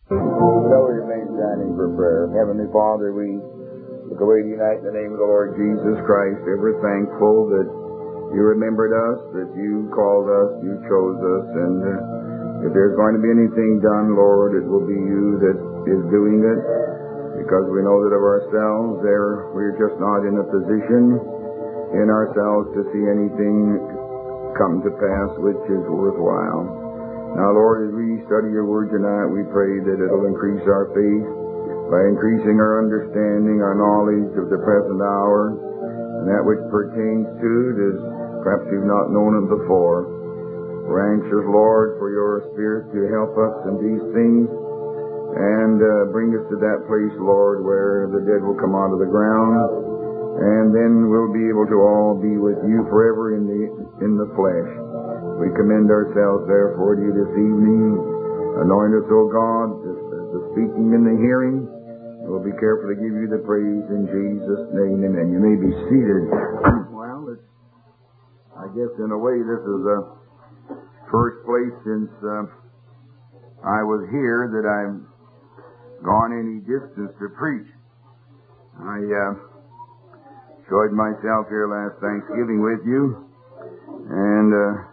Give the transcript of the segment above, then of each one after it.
Shall we remain standing for prayer? Heavenly Father, we look away tonight in the name of the Lord Jesus Christ, ever thankful that you remembered us, that you called us, you chose us, and if there's going to be anything done, Lord, it will be you that is doing it, because we know that of ourselves we're just not in a position in ourselves to see anything come to pass which is worthwhile. Now, Lord, as we study your word tonight, we pray that it'll increase our faith by increasing our understanding, our knowledge of the present hour, and that which pertains to it as perhaps you've not known it before. We're anxious, Lord, for your Spirit to help us in these things and bring us to that place, Lord, where the dead will come out of the ground, and then we'll be able to all be with you forever in the flesh. We commend ourselves, therefore, to you this evening. Anoint us, O God, the speaking and the hearing. We'll be careful to give you the praise in Jesus' name. Amen. You may be seated. Well, I guess in a way this is the first place since I was here that I've gone any distance to preach. I enjoyed myself here last Thanksgiving with you, and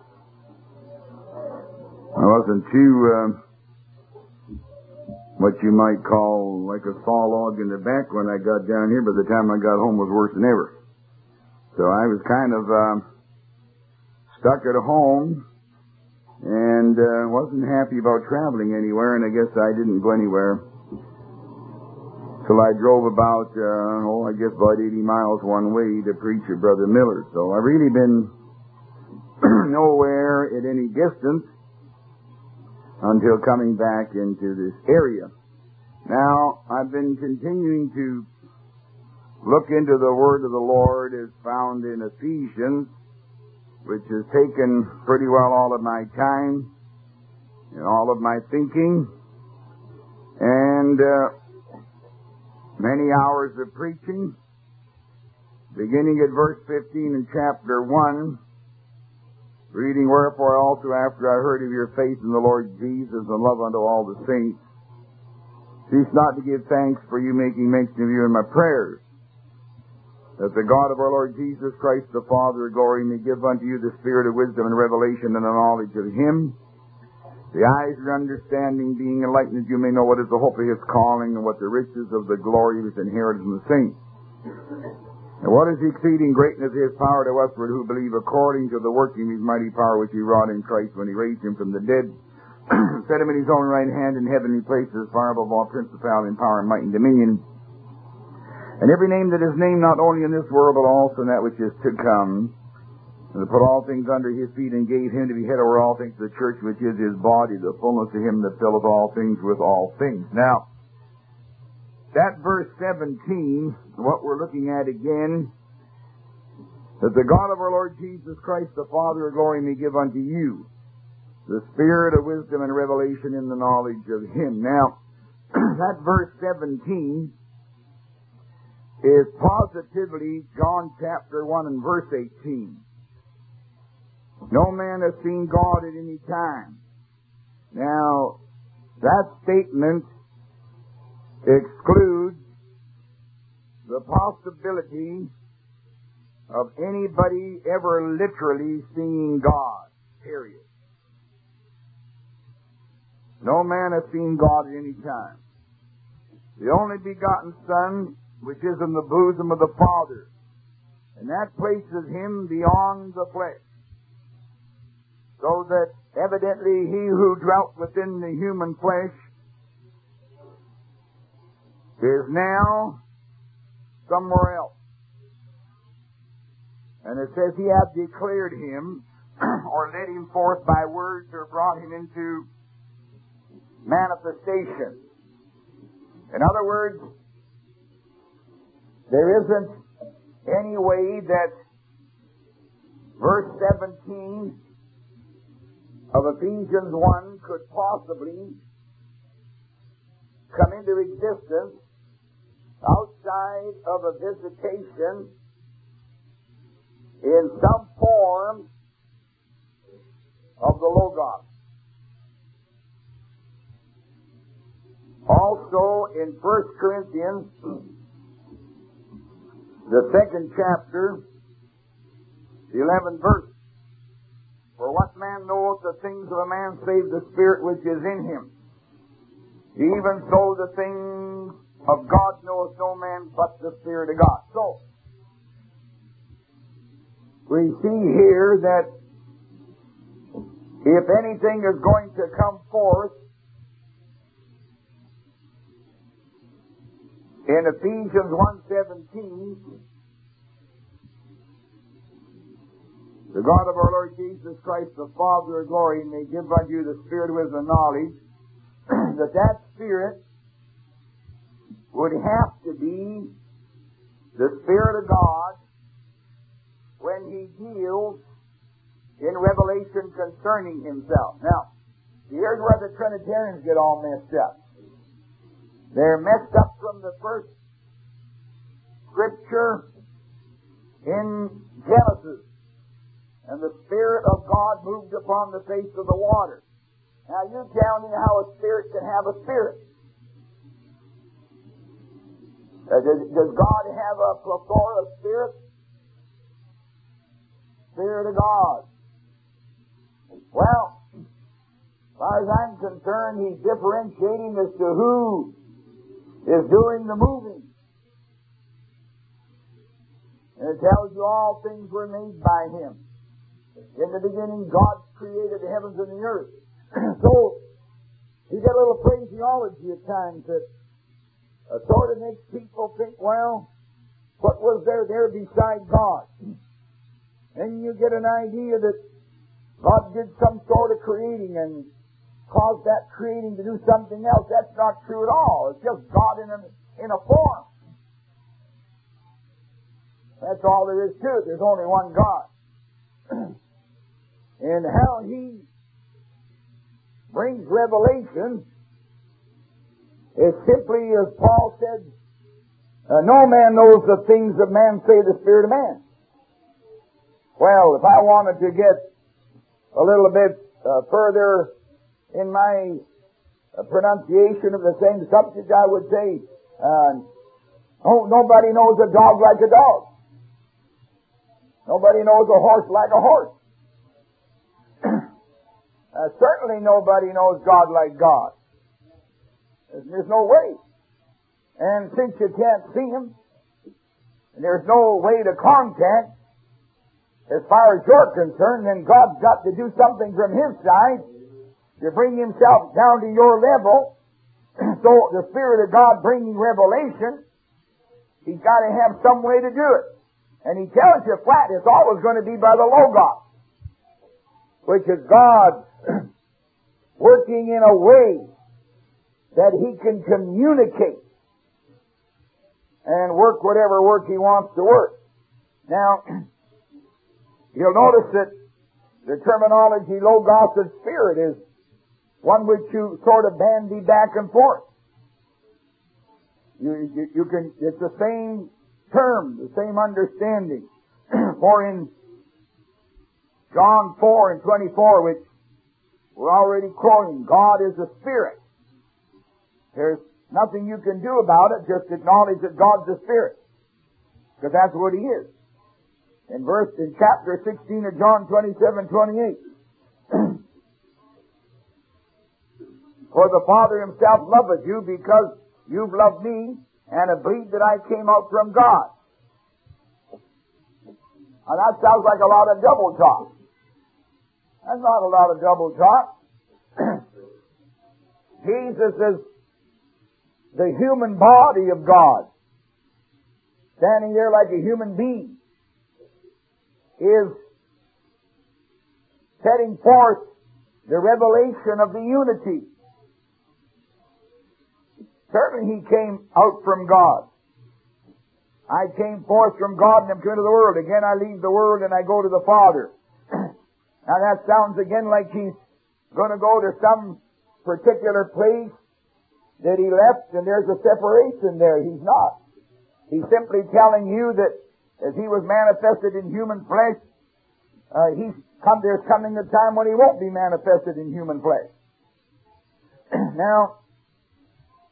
I wasn't too, what you might call like a saw log in the back when I got down here. By the time I got home, it was worse than ever. So I was kind of stuck at home and wasn't happy about traveling anywhere, and I guess I didn't go anywhere till I drove about, about 80 miles one way to preach at Brother Miller's. So I've really been nowhere at any distance until coming back into this area. Now, I've been continuing to look into the Word of the Lord as found in Ephesians, which has taken pretty well all of my time and all of my thinking and many hours of preaching, beginning at verse 15 in chapter 1, reading, wherefore also after I heard of your faith in the Lord Jesus and love unto all the saints, cease not to give thanks for you, making mention of you in my prayers, that the God of our Lord Jesus Christ, the Father of glory, may give unto you the spirit of wisdom and revelation and the knowledge of him, the eyes of your understanding being enlightened, that you may know what is the hope of his calling and what the riches of the glory of his inheritance in the saints. And what is the exceeding greatness of his power to usward who believe, according to the working of his mighty power which he wrought in Christ when he raised him from the dead, set him in his own right hand in heavenly places, far above all principality and power and might and dominion, and every name that is named not only in this world but also in that which is to come, and to put all things under his feet, and gave him to be head over all things to the church, which is his body, the fullness of him that filleth all things with all things. Now, that verse 17, what we're looking at again, that the God of our Lord Jesus Christ, the Father of glory, may give unto you the spirit of wisdom and revelation in the knowledge of him. Now, that verse 17 is positively John chapter 1 and verse 18. No man has seen God at any time. Now, that statement excludes the possibility of anybody ever literally seeing God, period. No man has seen God at any time. The only begotten Son, which is in the bosom of the Father, and that places him beyond the flesh, so that evidently he who dwelt within the human flesh is now somewhere else. And it says he hath declared him, or led him forth by words, or brought him into manifestation. In other words, there isn't any way that verse 17 of Ephesians 1 could possibly come into existence outside of a visitation in some form of the Logos. Also in 1 Corinthians, the 2nd chapter, the 11th verse. For what man knoweth the things of a man save the Spirit which is in him? Even so the things of God knoweth no man but the Spirit of God. So, we see here that if anything is going to come forth in Ephesians 1:17, the God of our Lord Jesus Christ, the Father of glory, may give unto you the Spirit of wisdom and knowledge, that Spirit would have to be the Spirit of God when He deals in revelation concerning Himself. Now, here's where the Trinitarians get all messed up. They're messed up from the first Scripture in Genesis. And the Spirit of God moved upon the face of the water. Now you tell me how a spirit can have a spirit. Does God have a plethora of spirits? Spirit of God. Well, as far as I'm concerned, He's differentiating as to who is doing the moving. And it tells you all things were made by Him. In the beginning, God created the heavens and the earth. So, you get a little phraseology at times that sort of makes people think, well, what was there beside God? And you get an idea that God did some sort of creating and caused that creating to do something else. That's not true at all. It's just God in a form. That's all there is to it. There's only one God. And how He brings revelation is simply, as Paul said, no man knows the things of man save the Spirit of man. Well, if I wanted to get a little bit further in my pronunciation of the same subject, I would say, nobody knows a dog like a dog. Nobody knows a horse like a horse. Certainly nobody knows God like God. There's no way. And since you can't see Him, and there's no way to contact, as far as you're concerned, then God's got to do something from His side to bring Himself down to your level. So the Spirit of God bringing revelation, He's got to have some way to do it. And He tells you flat, it's always going to be by the Logos, which is God working in a way that He can communicate and work whatever work He wants to work. Now, you'll notice that the terminology Logos and Spirit is one which you sort of bandy back and forth. You can, it's the same term, the same understanding. For in John 4 and 24, which we're already quoting, God is a Spirit. There's nothing you can do about it, just acknowledge that God's a Spirit. Because that's what He is. In chapter 16 of John 27:28. For the Father Himself loveth you because you've loved me and have believed that I came out from God. Now that sounds like a lot of double talk. That's not a lot of double talk. Jesus is the human body of God, standing there like a human being, is setting forth the revelation of the unity. Certainly He came out from God. I came forth from God and am come into the world. Again I leave the world and I go to the Father. Now that sounds again like He's going to go to some particular place that He left and there's a separation there. He's not. He's simply telling you that as He was manifested in human flesh, there's coming a time when He won't be manifested in human flesh. Now,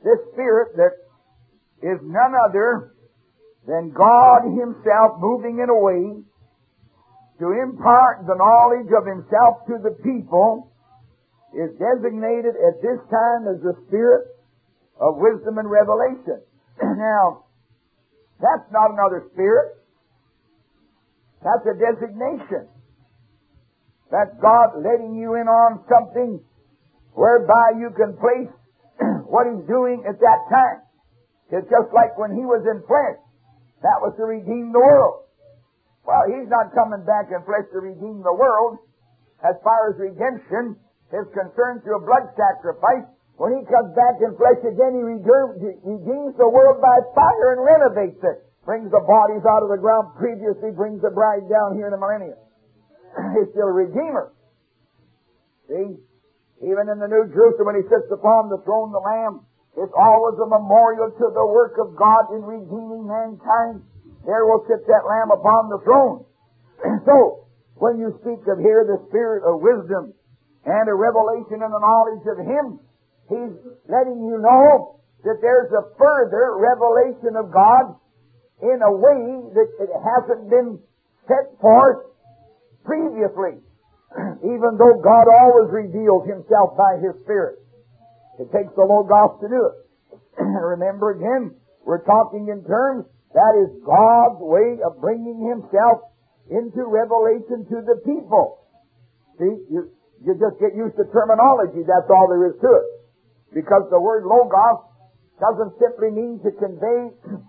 this Spirit that is none other than God Himself moving in a way to impart the knowledge of Himself to the people is designated at this time as the Spirit of wisdom and revelation. Now, that's not another spirit. That's a designation. That's God letting you in on something whereby you can place what He's doing at that time. It's just like when He was in flesh. That was to redeem the world. Well, He's not coming back in flesh to redeem the world. As far as redemption is concerned through a blood sacrifice, when He comes back in flesh again, He redeems the world by fire and renovates it. Brings the bodies out of the ground, previously brings the bride down here in the millennium. He's still a Redeemer. See? Even in the New Jerusalem, when He sits upon the throne, the Lamb, it's always a memorial to the work of God in redeeming mankind. There will sit that Lamb upon the throne. So, when you speak of here the Spirit of wisdom and a revelation and a knowledge of Him, He's letting you know that there's a further revelation of God in a way that it hasn't been set forth previously. Even though God always reveals Himself by His Spirit. It takes the Logos to do it. Remember again, we're talking in terms, that is God's way of bringing Himself into revelation to the people. See, you just get used to terminology, that's all there is to it. Because the word Logos doesn't simply mean to convey,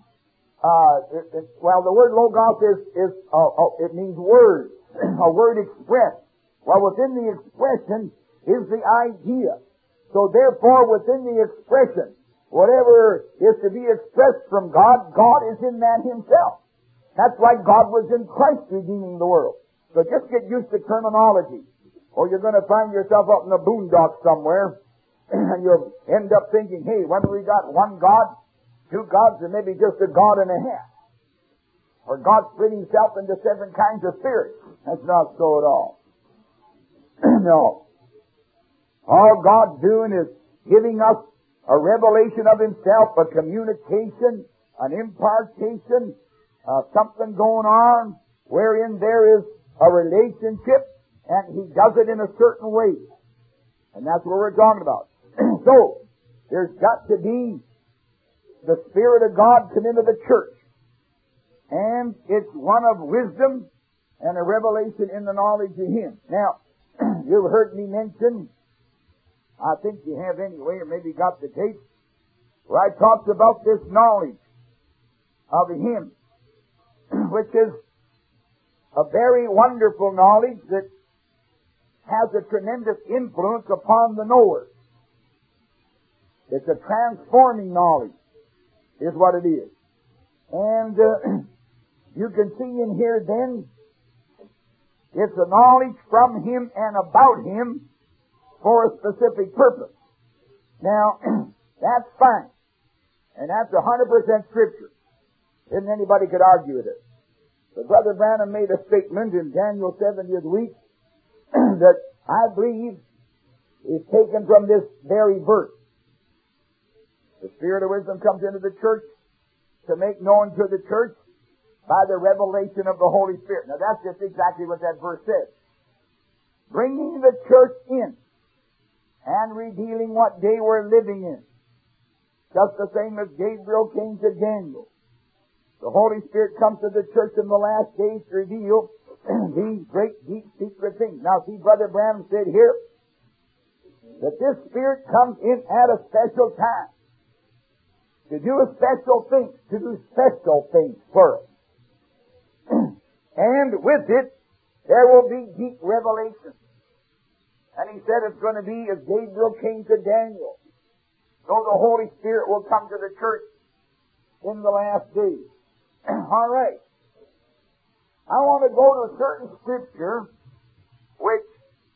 the word Logos it means word, a word expressed. Well, within the expression is the idea. So therefore, within the expression, whatever is to be expressed from God, God is in that Himself. That's why God was in Christ redeeming the world. So just get used to terminology, or you're going to find yourself up in the boondocks somewhere, and you'll end up thinking, hey, when we got one God, two gods, or maybe just a God and a half. Or God split Himself into 7 kinds of spirits. That's not so at all. No. All God's doing is giving us a revelation of Himself, a communication, an impartation, something going on wherein there is a relationship, and He does it in a certain way. And that's what we're talking about. So, there's got to be the Spirit of God come into the church. And it's one of wisdom and a revelation in the knowledge of Him. Now, you've heard me mention, I think you have anyway, or maybe got the tape, where I talked about this knowledge of Him, which is a very wonderful knowledge that has a tremendous influence upon the knower. It's a transforming knowledge, is what it is. And you can see in here then, it's a knowledge from Him and about Him for a specific purpose. Now, that's fine. And that's 100% Scripture. Isn't anybody could argue with it. But Brother Branham made a statement in Daniel's 70th week that I believe is taken from this very verse. The Spirit of wisdom comes into the church to make known to the church by the revelation of the Holy Spirit. Now that's just exactly what that verse says. Bringing the church in and revealing what day we're living in. Just the same as Gabriel came to Daniel. The Holy Spirit comes to the church in the last days to reveal these great, deep, secret things. Now see, Brother Branham said here that this Spirit comes in at a special time to do a special thing, to do special things for us. And with it, there will be deep revelation. And he said it's going to be as Gabriel came to Daniel. So the Holy Spirit will come to the church in the last days. All right. I want to go to a certain scripture which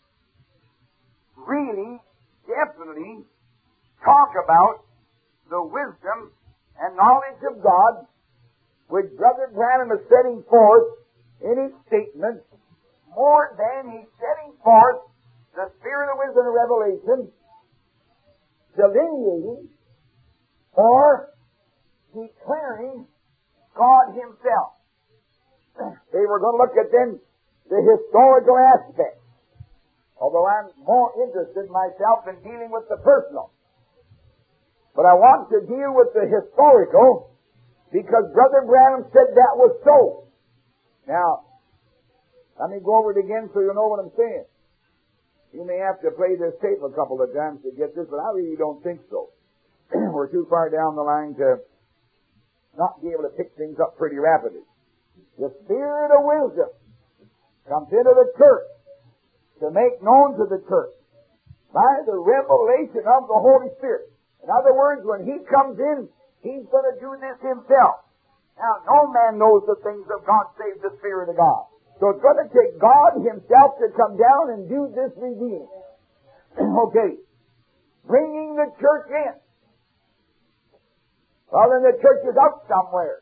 really, definitely talk about the wisdom and knowledge of God, which Brother Branham is setting forth in his statement, more than he's setting forth the Spirit of wisdom and revelation, delineating or declaring God Himself. They were going to look at then the historical aspect, although I'm more interested myself in dealing with the personal. But I want to deal with the historical because Brother Branham said that was so. Now, let me go over it again so you know what I'm saying. You may have to play this tape a couple of times to get this, but I really don't think so. We're too far down the line to not be able to pick things up pretty rapidly. The Spirit of wisdom comes into the church to make known to the church by the revelation of the Holy Spirit. In other words, when He comes in, He's going to do this Himself. Now, no man knows the things of God save the Spirit of God. So it's going to take God Himself to come down and do this revealing. Okay. Bringing the church in. Well, then the church is out somewhere.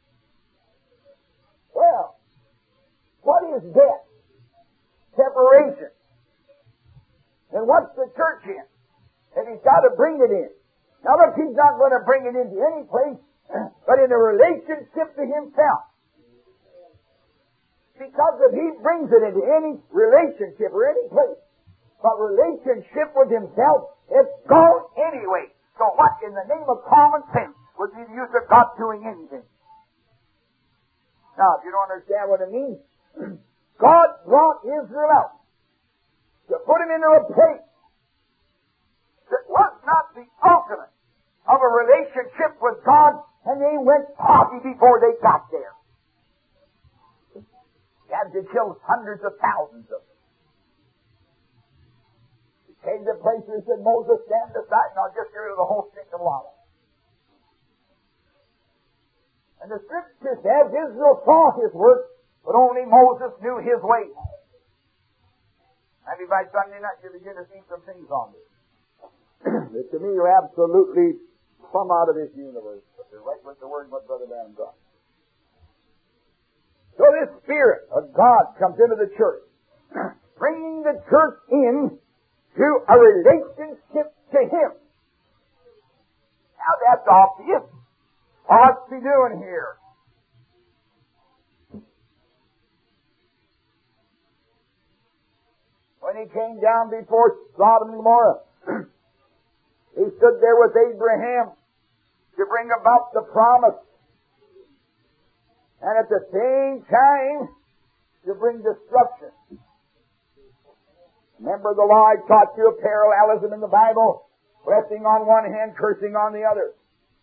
Well, what is death? Separation. And what's the church in? And He's got to bring it in. Now look, He's not going to bring it into any place, but in a relationship to Himself. Because if He brings it into any relationship or any place, but relationship with Himself, it's gone anyway. So what, in the name of common sense, would be the use of God doing anything? Now, if you don't understand what it means, God brought Israel out to put him into a place that was not the ultimate of a relationship with God, and they went party before they got there. He had to kill hundreds of thousands of them. He came to a place where He said, Moses, stand aside and I'll just get rid of the whole thing of water. And the Scripture says Israel saw His work, but only Moses knew His way. Maybe by Sunday night you begin to see some things on this. That to me are absolutely from out of this universe. But they're right with the Word what Brother Branham got. So this Spirit of God comes into the church, bringing the church in to a relationship to Him. Now that's obvious. What's He doing here? When He came down before Sodom and Gomorrah, He stood there with Abraham to bring about the promise, and at the same time to bring destruction. Remember the law I taught you of parallelism in the Bible? Blessing on one hand, cursing on the other.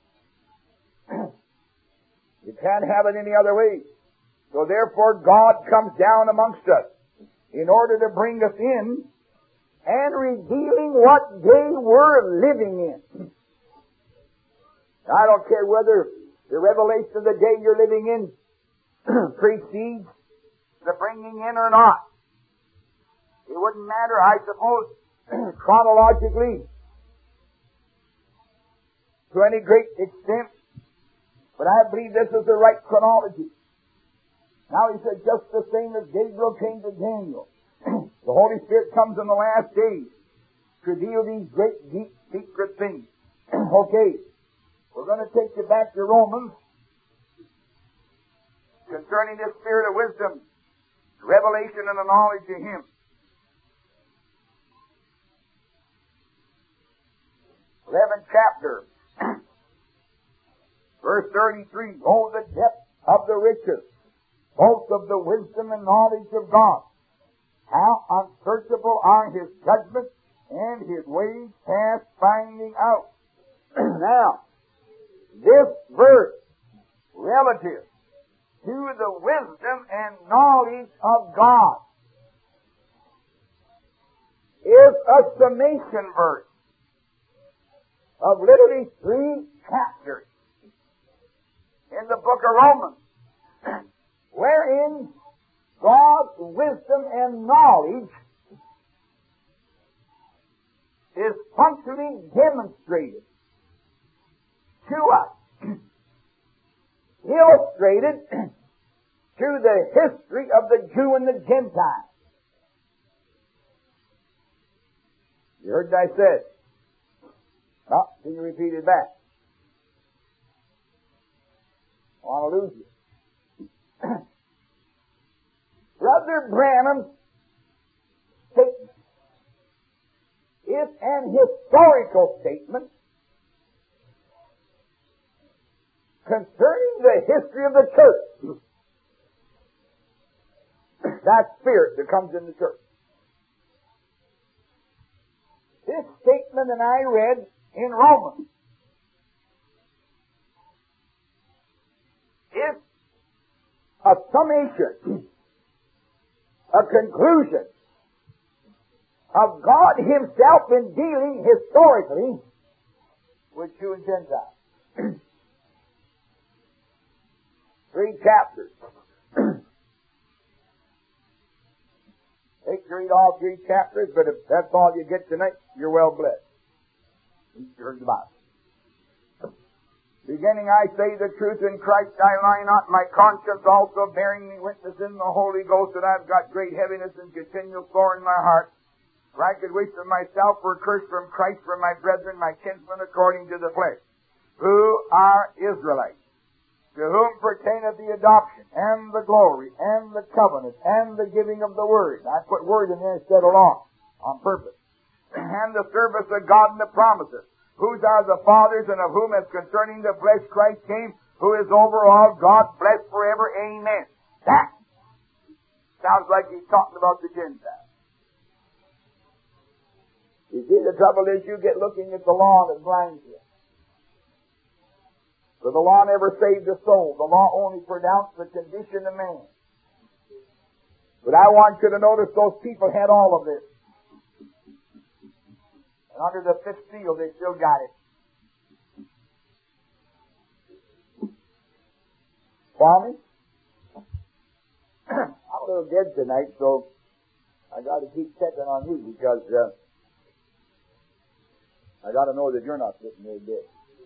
You can't have it any other way. So therefore God comes down amongst us in order to bring us in and revealing what they were living in. I don't care whether the revelation of the day you're living in precedes the bringing in or not. It wouldn't matter, I suppose, chronologically to any great extent. But I believe this is the right chronology. Now He said, just the same as Gabriel came to Daniel, the Holy Spirit comes in the last days to reveal these great, deep, secret things. Okay, we're going to take you back to Romans concerning this Spirit of wisdom, revelation and the knowledge of Him. Chapter verse 33, oh, the depth of the riches, both of the wisdom and knowledge of God. How unsearchable are His judgments and His ways past finding out. Now, this verse, relative to the wisdom and knowledge of God, is a summation verse of literally 3 chapters in the book of Romans, wherein God's wisdom and knowledge is functionally demonstrated to us, illustrated through the history of the Jew and the Gentile. You heard what I said? Well, can you repeat it back? want to lose you. Brother Branham's statement is an historical statement concerning the history of the church. That spirit that comes in the church. This statement that I read in Romans is a summation, a conclusion of God Himself in dealing historically with Jew and Gentile. 3 chapters. Take to read all 3 chapters, but if that's all you get tonight, you're well blessed. You heard the Bible. Beginning, I say the truth in Christ, I lie not, my conscience also bearing me witness in the Holy Ghost that I've got great heaviness and continual sore in my heart. For I could wish that myself were cursed from Christ for my brethren, my kinsmen according to the flesh, who are Israelites, to whom pertaineth the adoption, and the glory, and the covenant, and the giving of the word. I put word in there instead of law, on purpose. And the service of God and the promises, whose are the fathers, and of whom as concerning the flesh Christ came, who is over all, God blessed forever. Amen. That sounds like he's talking about the Gentiles. You see, the trouble is you get looking at the law and it blinds you. For the law never saved the soul. The law only pronounced the condition of man. But I want you to notice those people had all of this. And under the 5th seal, they still got it. Follow me? I'm a little dead tonight, so I got to keep checking on you because I got to know that you're not sitting there dead.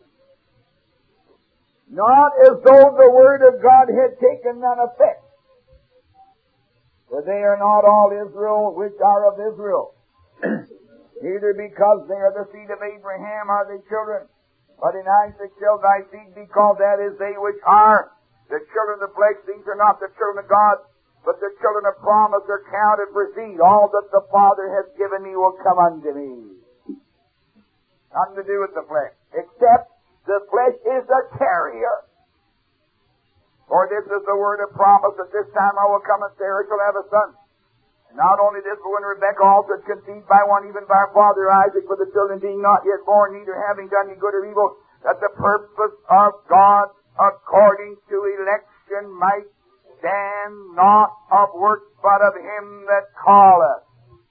Not as though the word of God had taken none effect. For they are not all Israel which are of Israel. Neither because they are the seed of Abraham are they children. But in Isaac shall thy seed be called, that is, they which are the children of the flesh. These are not the children of God, but the children of promise are counted for seed. All that the Father has given me will come unto me. Nothing to do with the flesh, except the flesh is a carrier. For this is the word of promise, that this time I will come and Sarah shall have a son. And not only this, but when Rebekah also had conceived by one, even by our father Isaac, for the children being not yet born, neither having done any good or evil, that the purpose of God according to election might stand, not of works, but of him that calleth.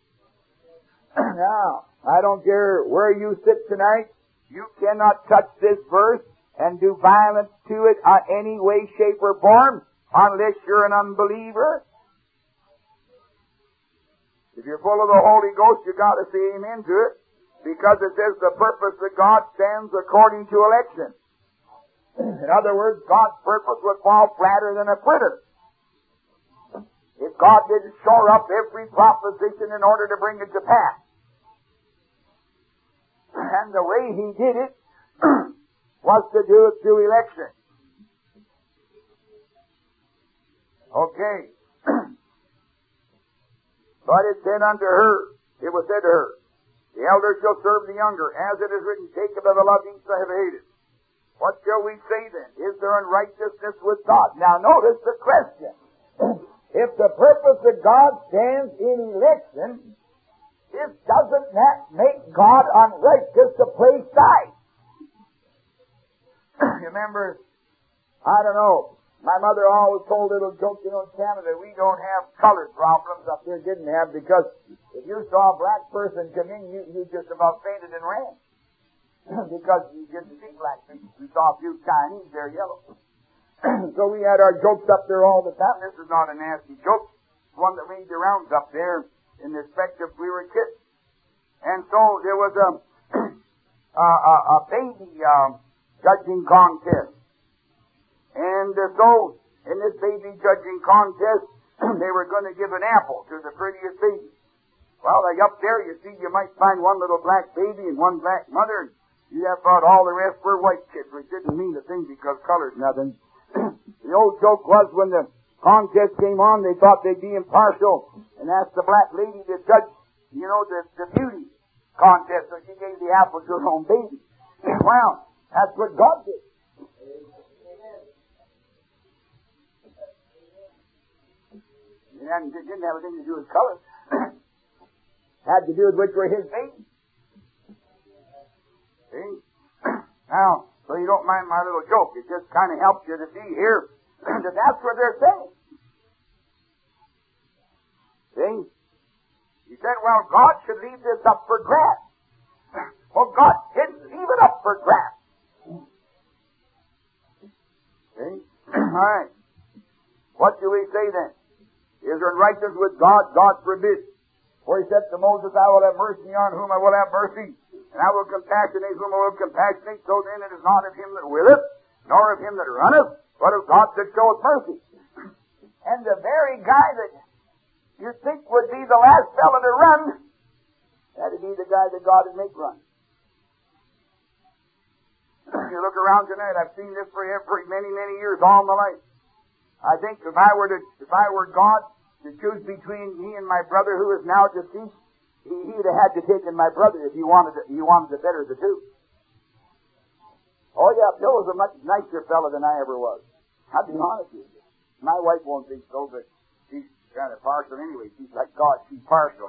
Now, I don't care where you sit tonight, you cannot touch this verse and do violence to it in any way, shape, or form unless you're an unbeliever. If you're full of the Holy Ghost, you got to say amen to it, because it says the purpose of God stands according to election. In other words, God's purpose would fall flatter than a quitter. If God didn't shore up every proposition in order to bring it to pass. And the way He did it was to do it through election. Okay. But it said unto her, it was said to her, the elder shall serve the younger, as it is written, Jacob have I loved, Esau have I hated. What shall we say then? Is there unrighteousness with God? Now notice the question. If the purpose of God stands in election, doesn't that make God unrighteous to play sides? You remember, I don't know, my mother always told little jokes, in Canada, we don't have colored problems up there, didn't have, because if you saw a black person come in, you just about fainted and ran. Because you didn't see black people. You saw a few Chinese, they're yellow. So we had our jokes up there all the time. This is not a nasty joke. It's one that made the rounds up there in respect of we were kids. And so there was a baby judging contest. And so in this baby judging contest, they were going to give an apple to the prettiest baby. Well, like up there, you see, you might find one little black baby and one black mother. You have thought all the rest were white kids, which didn't mean a thing because color's nothing. The old joke was when the contest came on, they thought they'd be impartial and asked the black lady to judge, the beauty contest. So she gave the apple to her own baby. Well, that's what God did. It didn't have anything to do with color. Had to do with which were his babies. See? Now, so you don't mind my little joke. It just kind of helps you to see here that that's what they're saying. See? He said, well, God should leave this up for grabs. Well, God didn't leave it up for grabs. See? All right. What do we say then? Is there righteous with God? God forbid. For he said to Moses, I will have mercy on whom I will have mercy, and I will compassionate whom I will compassionate. So then it is not of him that willeth, nor of him that runneth, but of God that showeth mercy. And the very guy that you think would be the last fellow to run, that'd be the guy that God would make run. You look around tonight, I've seen this for many, many years, all my life. I think if I were God to choose between me and my brother who is now deceased, he'd have had to take in my brother if he wanted the better of the two. Oh yeah, Bill was a much nicer fellow than I ever was. I'll be honest with you. My wife won't think so, but she's kind of partial anyway. She's like God, she's partial.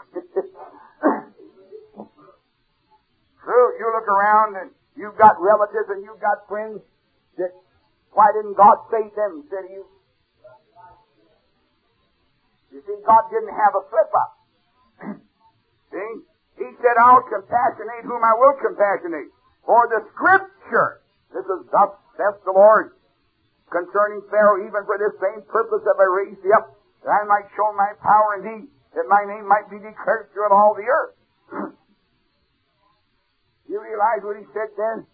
True, you look around and you've got relatives and you've got friends that, why didn't God save them instead of you? You see, God didn't have a slip-up. See? He said, I'll compassionate whom I will compassionate. For the Scripture, this is thus saith the Lord, concerning Pharaoh, even for this same purpose have I raised thee up, that I might show my power in thee, that my name might be declared throughout all the earth. You realize what he said then?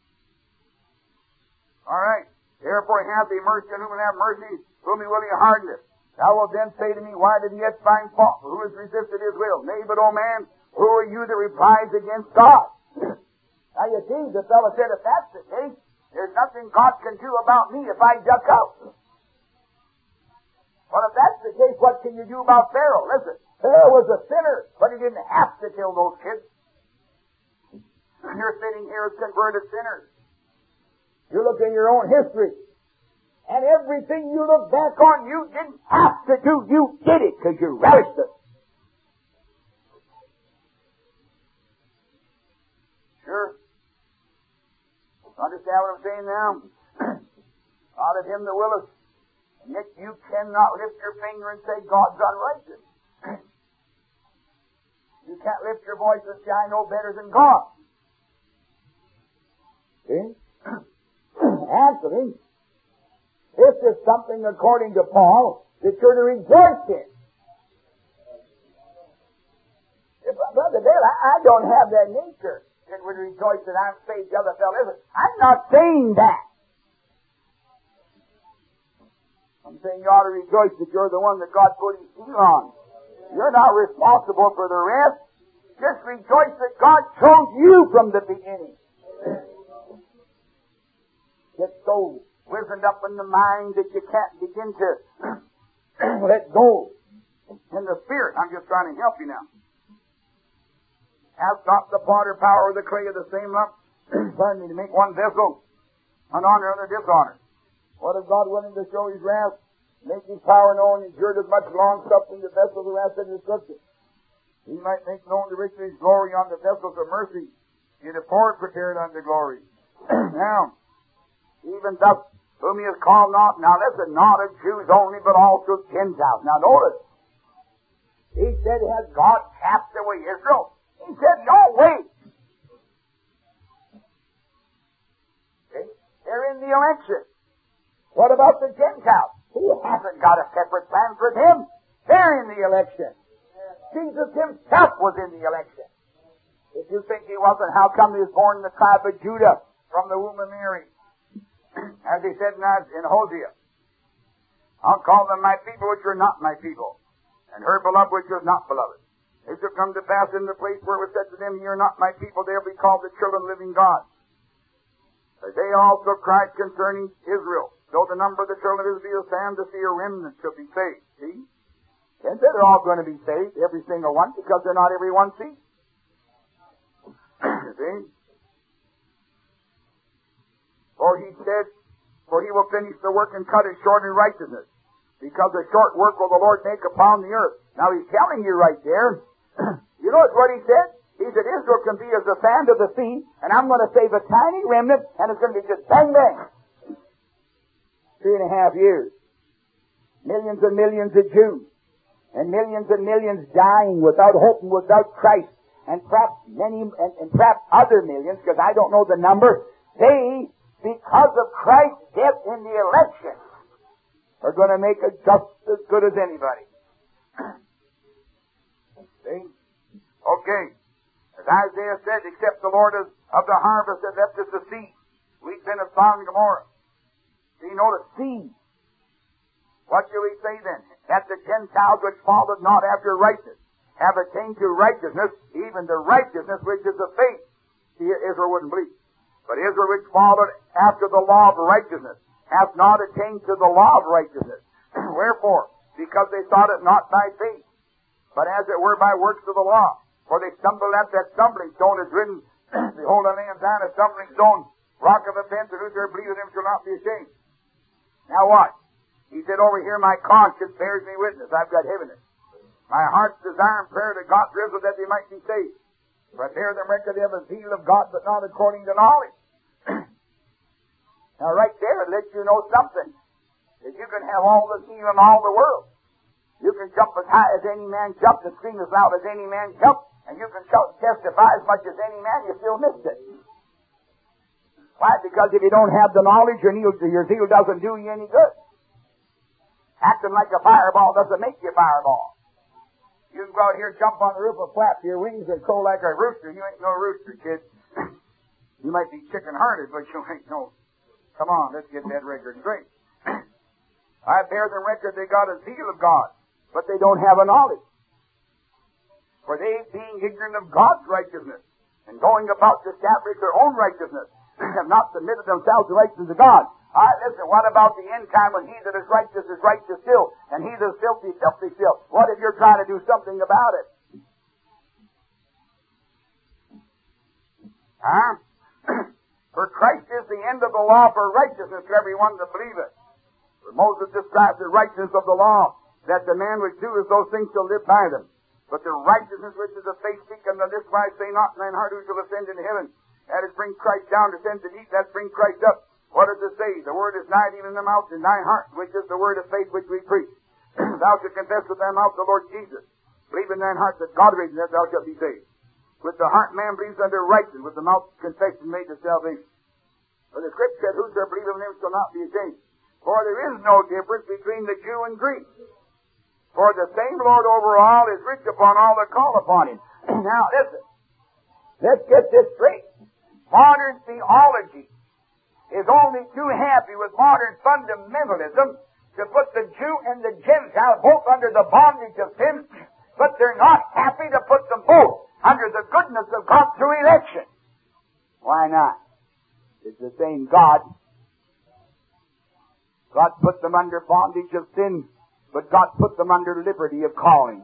All right. Therefore hath he mercy on whom will have mercy, whom he will he hardness. Thou wilt then say to me, why did he yet find fault? Who has resisted his will? Nay, but, O man, who are you that replies against God? Now you see, the fellow said, if that's the case, there's nothing God can do about me if I duck out. Well, if that's the case, what can you do about Pharaoh? Listen, Pharaoh was a sinner, but he didn't have to kill those kids. You're sitting here as converted sinners. You look in your own history, and everything you look back on, you didn't have to do. You did it because you relished it. Sure. Understand what I'm saying now? Out of him that willeth. And yet you cannot lift your finger and say God's unrighteous. You can't lift your voice and say I know better than God. See? Actually, this is something, according to Paul, that you're to rejoice in. Brother Bill, I don't have that nature that would rejoice that I'm saved. The other fellow isn't. I'm not saying that. I'm saying you ought to rejoice that you're the one that God put his seal on. You're not responsible for the rest. Just rejoice that God chose you from the beginning. Get so wizened up in the mind that you can't begin to let go. In the Spirit, I'm just trying to help you now. Hath not the potter power of the clay of the same lump, pardon me, to make one vessel, an honor and a dishonor? What if God willing to show his wrath, make his power known, endured as much long suffering the vessels of wrath and destruction? He might make known the riches of his glory on the vessels of mercy, in a ford prepared unto glory. Now, even thus, whom he has called not, now listen, not of Jews only, but also Gentiles. Now notice, he said, has God cast away Israel? He said, no, wait. Okay? They're in the election. What about the Gentiles? He hasn't got a separate plan for them. They're in the election. Jesus himself was in the election. If you think he wasn't, how come he was born in the tribe of Judah from the womb of Mary? As he said in Hosea, I'll call them my people which are not my people, and her beloved which was not beloved. It shall come to pass in the place where it was said to them, ye are not my people, they'll be called the children of the living God. But they also cried concerning Israel, So the number of the children of Israel stand to see a remnant shall be saved. See? And they're all going to be saved, every single one, because they're not every one see. See? For he said, for he will finish the work and cut it short in righteousness, because a short work will the Lord make upon the earth. Now he's telling you right there, you know what he said? He said Israel can be as the sand of the sea, and I'm going to save a tiny remnant, and it's going to be just bang, bang. 3.5 years. Millions and millions of Jews. And millions dying without hope and without Christ. And perhaps and perhaps other millions, because I don't know the number. They, because of Christ's death in the election, are going to make it just as good as anybody. See? Okay. As Isaiah said, except the Lord of the harvest had left us the seed, we've been of Sodom and Gomorrah. So you notice seed. What shall we say then? That the Gentiles which followed not after righteousness have attained to righteousness, even the righteousness which is of faith. See, Israel wouldn't believe. But Israel which followed after the law of righteousness hath not attained to the law of righteousness. Wherefore? Because they sought it not by faith, but as it were by works of the law. For they stumbled at that stumbling stone is written, Behold, I lay in Zion a stumbling stone, rock of offense, and whosoever believeth him shall not be ashamed. Now what? He said over here, my conscience bears me witness. I've got heaviness. My heart's desire and prayer to God for Israel that they might be saved. For I bear them record they have a zeal of God, but not according to knowledge. Now right there, it lets you know something. That you can have all the zeal in all the world. You can jump as high as any man jumps and scream as loud as any man jumps, and you can shout and testify as much as any man, you still missed it. Why? Because if you don't have the knowledge, your zeal doesn't do you any good. Acting like a fireball doesn't make you a fireball. You can go out here, jump on the roof and flap your wings and crow like a rooster. You ain't no rooster, kid. You might be chicken-hearted, but you ain't no... Come on, let's get that record straight. I bear them record they got a zeal of God, but they don't have a knowledge. For they, being ignorant of God's righteousness, and going about to establish their own righteousness, have not submitted themselves to righteousness of God. All right, listen, what about the end time when he that is righteous still, and he that is filthy still? What if you're trying to do something about it? Huh? For Christ is the end of the law for righteousness to everyone that believeth. For Moses described the righteousness of the law, that the man which doeth those things shall live by them. But the righteousness which is of faith seeketh on this wise, say not in thine heart who shall ascend into heaven. That is bring Christ down, descend to deep, that bring Christ up. What does it say? The word is nigh even in the mouth, in thy heart, which is the word of faith which we preach. Thou shalt confess with thy mouth the Lord Jesus. Believe in thine heart that God raised him, that thou shalt be saved. With the heart man believes unto righteousness, with the mouth confession made to salvation. For the Scripture said, whosoever believeth in him shall not be ashamed. For there is no difference between the Jew and Greek. For the same Lord over all is rich upon all that call upon him. Now listen, let's get this straight. Modern theology is only too happy with modern fundamentalism to put the Jew and the Gentile both under the bondage of sin, but they're not happy to put them both under the goodness of God through election. Why not? It's the same God. God put them under bondage of sin, but God put them under liberty of calling.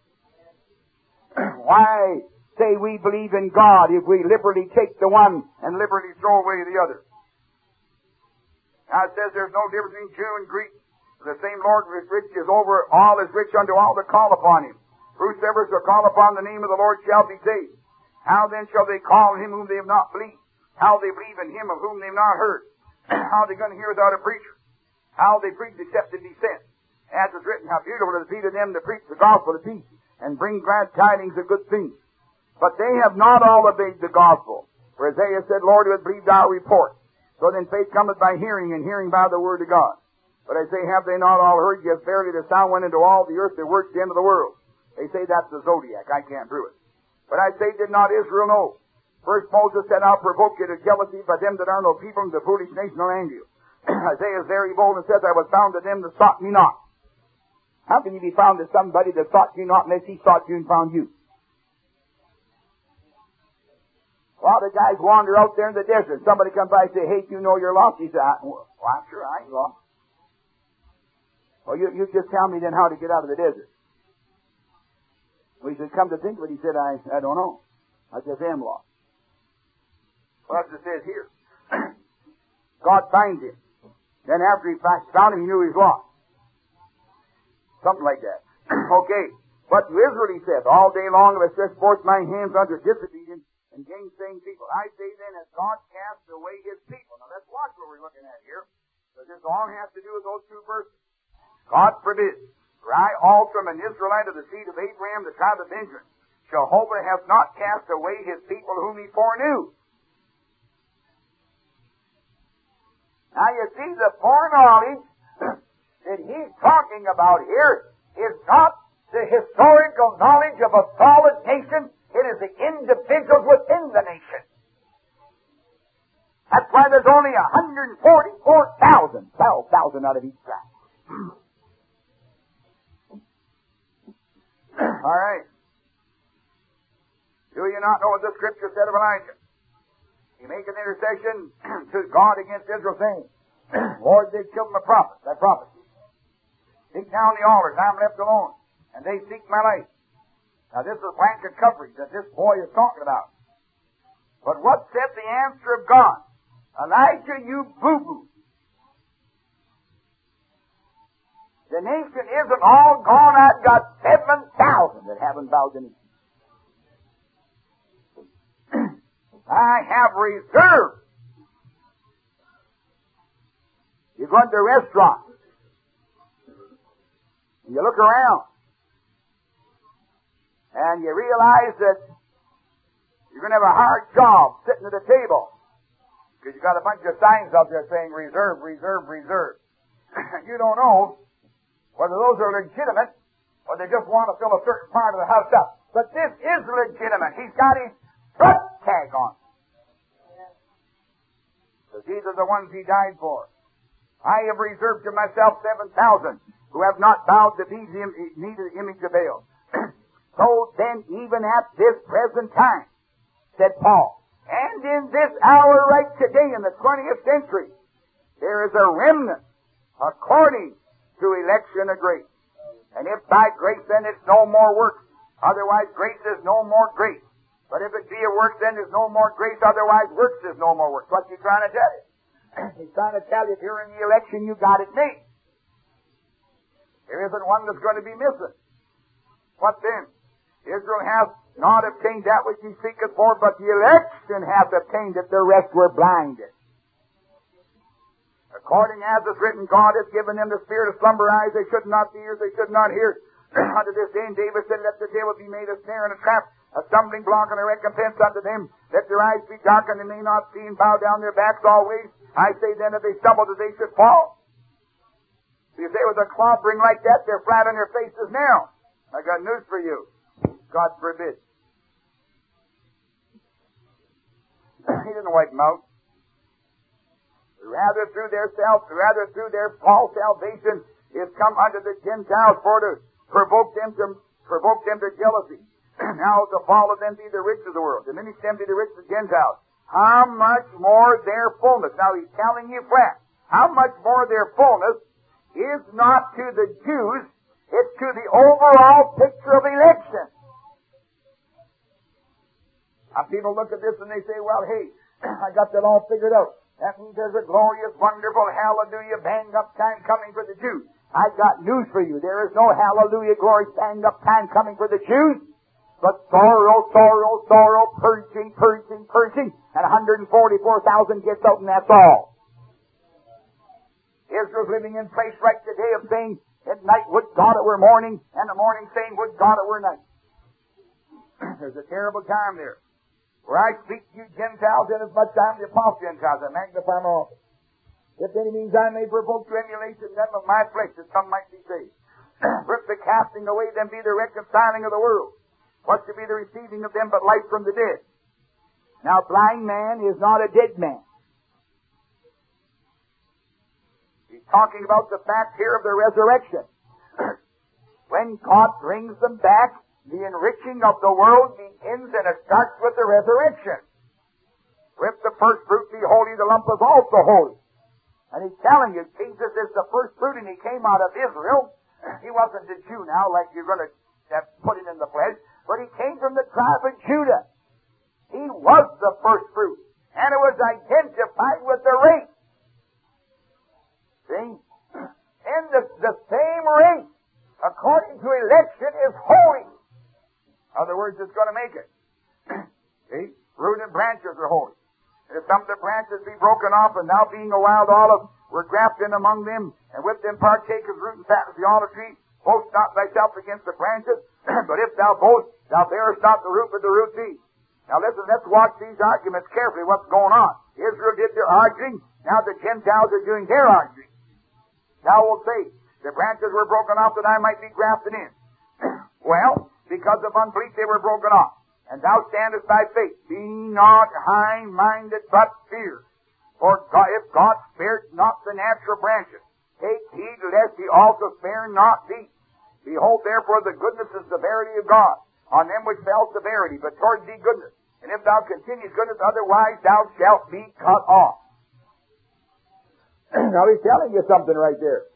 Why say we believe in God if we liberally take the one and liberally throw away the other? Now it says there's no difference between Jew and Greek. The same Lord is rich is over all, is rich unto all that call upon him. Whosoever shall call upon the name of the Lord shall be saved. How then shall they call him whom they have not believed? How they believe in him of whom they have not heard? How are they going to hear without a preacher? How they preach except it be sent? As is written, how beautiful is the feet of them that preach the gospel of peace, and bring glad tidings of good things. But they have not all obeyed the gospel. For Isaiah said, Lord, who hath believed our report? So then faith cometh by hearing, and hearing by the word of God. But I say, have they not all heard? Yes, verily the sound went into all the earth, their works to the end of the world. They say that's the zodiac. I can't prove it. But I say, did not Israel know? First Moses said, I'll provoke you to jealousy by them that are no people, and the foolish nation will anger you. Isaiah is very bold and says, I was found to them that sought me not. How can you be found to somebody that sought you not unless he sought you and found you? Well, the guys wander out there in the desert. Somebody comes by and say, hey, do you know you're lost? He said, well, I'm sure I ain't lost. Well, you just tell me then how to get out of the desert. Well, he said, come to think of it, he said, I don't know. I just am lost. Well, that's what it says here. God finds him. Then after he found him, he knew he was lost. Something like that. Okay. But to Israel he said, all day long have I stretched forth my hands unto disobedient and gainsaying people. I say then, as God cast away his people. Now let's watch what we're looking at here. Because this all has to do with those two verses. God forbid. For I also am an Israelite of the seed of Abraham, the tribe of Benjamin. Jehovah hath not cast away his people whom he foreknew. Now you see, the foreknowledge that he's talking about here is not the historical knowledge of a solid nation. It is the individuals within the nation. That's why there's only 144,000, 12,000 out of each tribe. All right. Do you not know what the Scripture said of Elijah? He make an intercession to God against Israel, saying, Lord, they've killed my prophets. I prophesy. Take down the altars. I'm left alone. And they seek my life. Now this is blanket coverage that this boy is talking about. But what said the answer of God? Elijah, you boo-boo. The nation isn't all gone. I've got 7,000 that haven't bowed the knee. I have reserved. You go into a restaurant. You look around. And you realize that you're going to have a hard job sitting at a table. Because you've got a bunch of signs out there saying reserve, reserve, reserve. You don't know whether those are legitimate or they just want to fill a certain part of the house up. But this is legitimate. He's got his blood tag on. Because these are the ones he died for. I have reserved to myself 7,000 who have not bowed the knee to the image of Baal. So then, even at this present time, said Paul, and in this hour right today in the 20th century, there is a remnant according to election of grace. And if by grace, then it's no more works. Otherwise, grace is no more grace. But if it be a work, then there's no more grace. Otherwise, works is no more works. What's he trying to tell you? He's trying to tell you if you're in the election, you got it made. There isn't one that's going to be missing. What then? Israel hath not obtained that which he seeketh for, but the election hath obtained it. The rest were blinded. According as is written, God hath given them the spirit of slumber eyes. They should not see, ears they should not hear. Unto this day, David said, let the devil be made a snare and a trap, a stumbling block and a recompense unto them. Let their eyes be darkened, they may not see, and bow down their backs always. I say then, if they stumble, that they should fall. If they with a clobbering like that, they're flat on their faces now. I got news for you. God forbid. He didn't wipe them out. Rather through their false salvation is come unto the Gentiles for to provoke them to jealousy. Now the fall of them be the rich of the world. Diminish them be the rich of the Gentiles. How much more their fullness? Now he's telling you flat. How much more their fullness is not to the Jews, it's to the overall picture of election. Now people look at this and they say, well, hey, I got that all figured out. That means there's a glorious, wonderful, hallelujah, bang-up time coming for the Jews. I got news for you. There is no hallelujah, glorious, bang-up time coming for the Jews, but sorrow, sorrow, sorrow, purging, purging, purging, and 144,000 gets out, and that's all. Israel's living in place right today of saying, at night, would God it were morning, and the morning saying, would God it were night. There's a terrible time there. Where I speak to you Gentiles in as much time as the apostle Gentiles, I magnify my office. If any means I may provoke to emulation them of my flesh, that some might be saved. With the casting away them be the reconciling of the world. What should be the receiving of them but life from the dead? Now, blind man is not a dead man. He's talking about the fact here of the resurrection. When God brings them back, the enriching of the world begins, and it starts with the resurrection. If the first fruit be holy, the lump is also holy. And he's telling you, Jesus is the first fruit, and he came out of Israel. He wasn't a Jew now, like you're going to put him in the flesh, but he came from the tribe of Judah. He was the first fruit, and it was identified with the race. See? And the same race, according to election, is holy. In other words, it's going to make it. See? Root and branches are holy. And if some of the branches be broken off, and thou being a wild olive, were grafted in among them, and with them partake of root and fat of the olive tree, boast not thyself against the branches, but if thou boast, thou bearest not the root, but the root thee. Now listen, let's watch these arguments carefully, what's going on. Israel did their arguing, now the Gentiles are doing their arguing. Thou wilt say, the branches were broken off that I might be grafted in. Well, because of unbelief they were broken off. And thou standest by faith. Be not high-minded, but fear. For God, if God spared not the natural branches, take heed lest he also spare not thee. Behold therefore the goodness and severity of God on them which fell severity, but toward thee goodness. And if thou continues goodness, otherwise thou shalt be cut off. Now he's telling you something right there.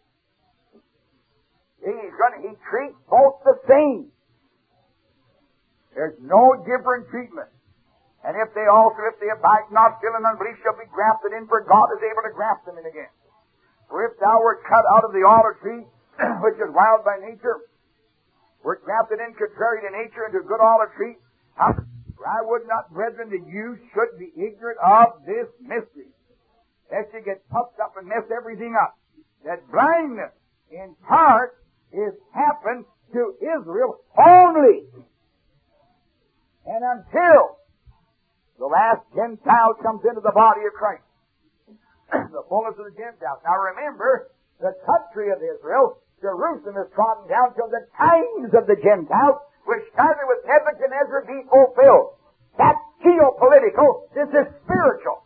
He treats both the same. There's no different treatment. And if they abide not still in unbelief, shall be grafted in, for God is able to graft them in again. For if thou wert cut out of the olive tree, which is wild by nature, wert grafted in contrary to nature into a good olive tree, I would not, brethren, that you should be ignorant of this mystery, lest you get puffed up and mess everything up. That blindness, in part, is happened to Israel only. And until the last Gentile comes into the body of Christ, the fullness of the Gentiles. Now remember, the country of Israel, Jerusalem, is trodden down till the times of the Gentiles, which started with Nebuchadnezzar, be fulfilled. That's geopolitical. This is spiritual.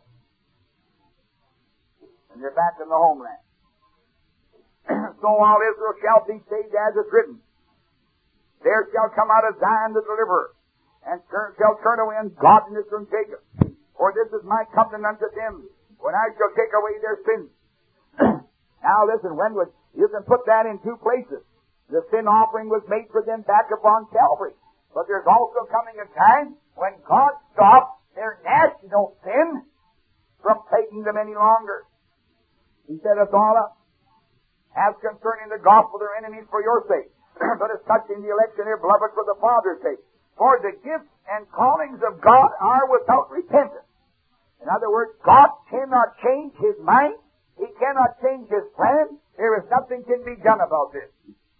And you're back in the homeland. So all Israel shall be saved, as is written. There shall come out of Zion the deliverer, and shall turn away ungodliness from Jacob. For this is my covenant unto them, when I shall take away their sins. Now listen, you can put that in two places. The sin offering was made for them back upon Calvary. But there's also coming a time when God stops their national sin from plaguing them any longer. He set us all up. As concerning the gospel, their enemies for your sake. But as touching the election, they're beloved for the Father's sake. For the gifts and callings of God are without repentance. In other words, God cannot change His mind. He cannot change His plan. There is nothing can be done about this.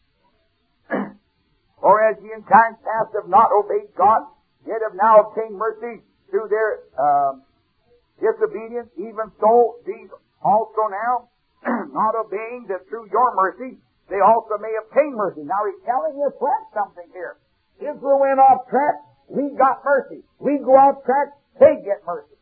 For as ye in times past have not obeyed God, yet have now obtained mercy through their disobedience, even so these also now, not obeying that through your mercy, they also may obtain mercy. Now he's telling you something here. Israel went off track, we got mercy. We go off track, they get mercy.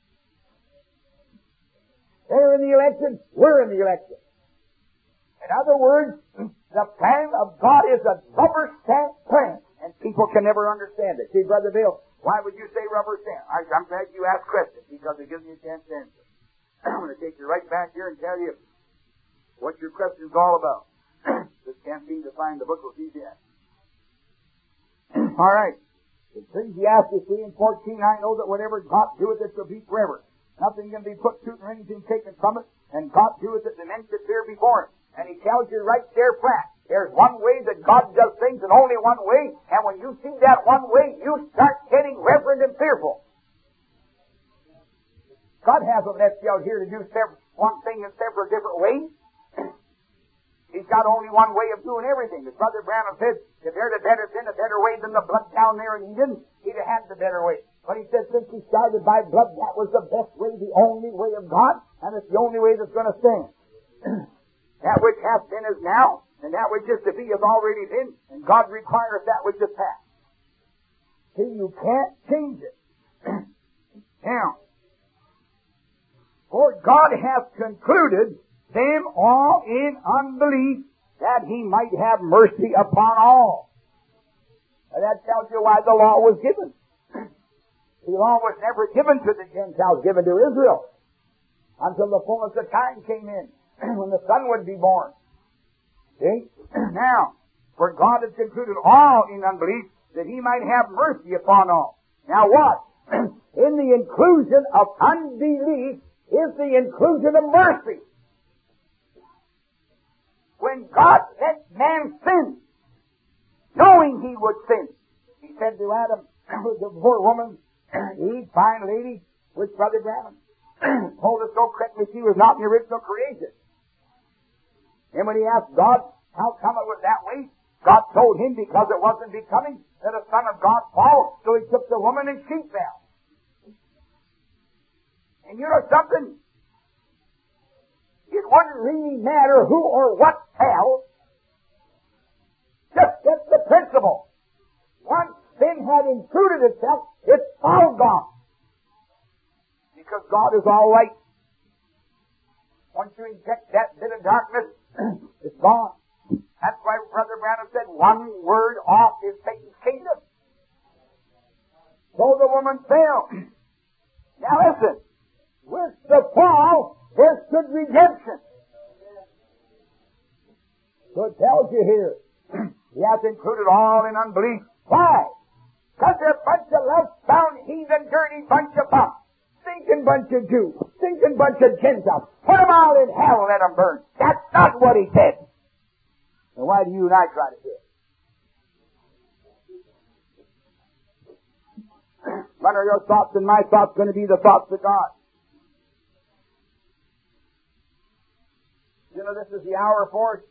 They're in the election, we're in the election. In other words, the plan of God is a rubber stamp plan, and people can never understand it. See, Brother Bill, why would you say rubber stamp? I'm glad you asked questions, because it gives me a chance to answer. I'm going to take you right back here and tell you what your question's all about. This can't seem to find the book of Ecclesiastes. All right. Ecclesiastes 3 and 14, I know that whatever God doeth, it shall be forever. Nothing can be put to it or anything taken from it, and God doeth it, the men should fear before him. And he tells you right there flat, there's one way that God does things, and only one way, and when you see that one way, you start getting reverent and fearful. God hasn't left you out here to do one thing in several different ways. He's got only one way of doing everything. As Brother Branham said, if there'd have been a better way than the blood down there in Eden, he'd have had the better way. But he said, since he started by blood, that was the best way, the only way of God, and it's the only way that's going to stand. That which hath been is now, and that which is to be has already been, and God requires that which is past. See, you can't change it. Now, for God hath concluded them all in unbelief, that he might have mercy upon all. And that tells you why the law was given. The law was never given to the Gentiles, given to Israel. until the fullness of time came in, when the Son would be born. See? Now, for God had concluded all in unbelief, that He might have mercy upon all. Now what? In the inclusion of unbelief is the inclusion of mercy. When God let man sin, knowing he would sin, He said to Adam, the poor woman, Eve, fine lady, which Brother Branham told us so correctly she was not in the original creation. And when he asked God, how come it was that way? God told him because it wasn't becoming that a son of God fall, so He took the woman and she fell. And you know something? It wouldn't really matter who or what fell. Just get the principle. Once sin had intruded itself, it's all gone. Because God is all light. Once you inject that bit of darkness, it's gone. That's why Brother Branham said, one word off is Satan's kingdom. So the woman fell. Now listen, with the fall, there stood redemption. So it tells you here, He hath included all in unbelief. Why? Because they're a bunch of love-bound, heathen, dirty bunch of punks. Stinking bunch of Jews. Stinking bunch of Gentiles. Put them all in hell and let them burn. That's not what He said. And why do you and I try to do it? When are your thoughts and my thoughts going to be the thoughts of God? You know, this is the hour for it.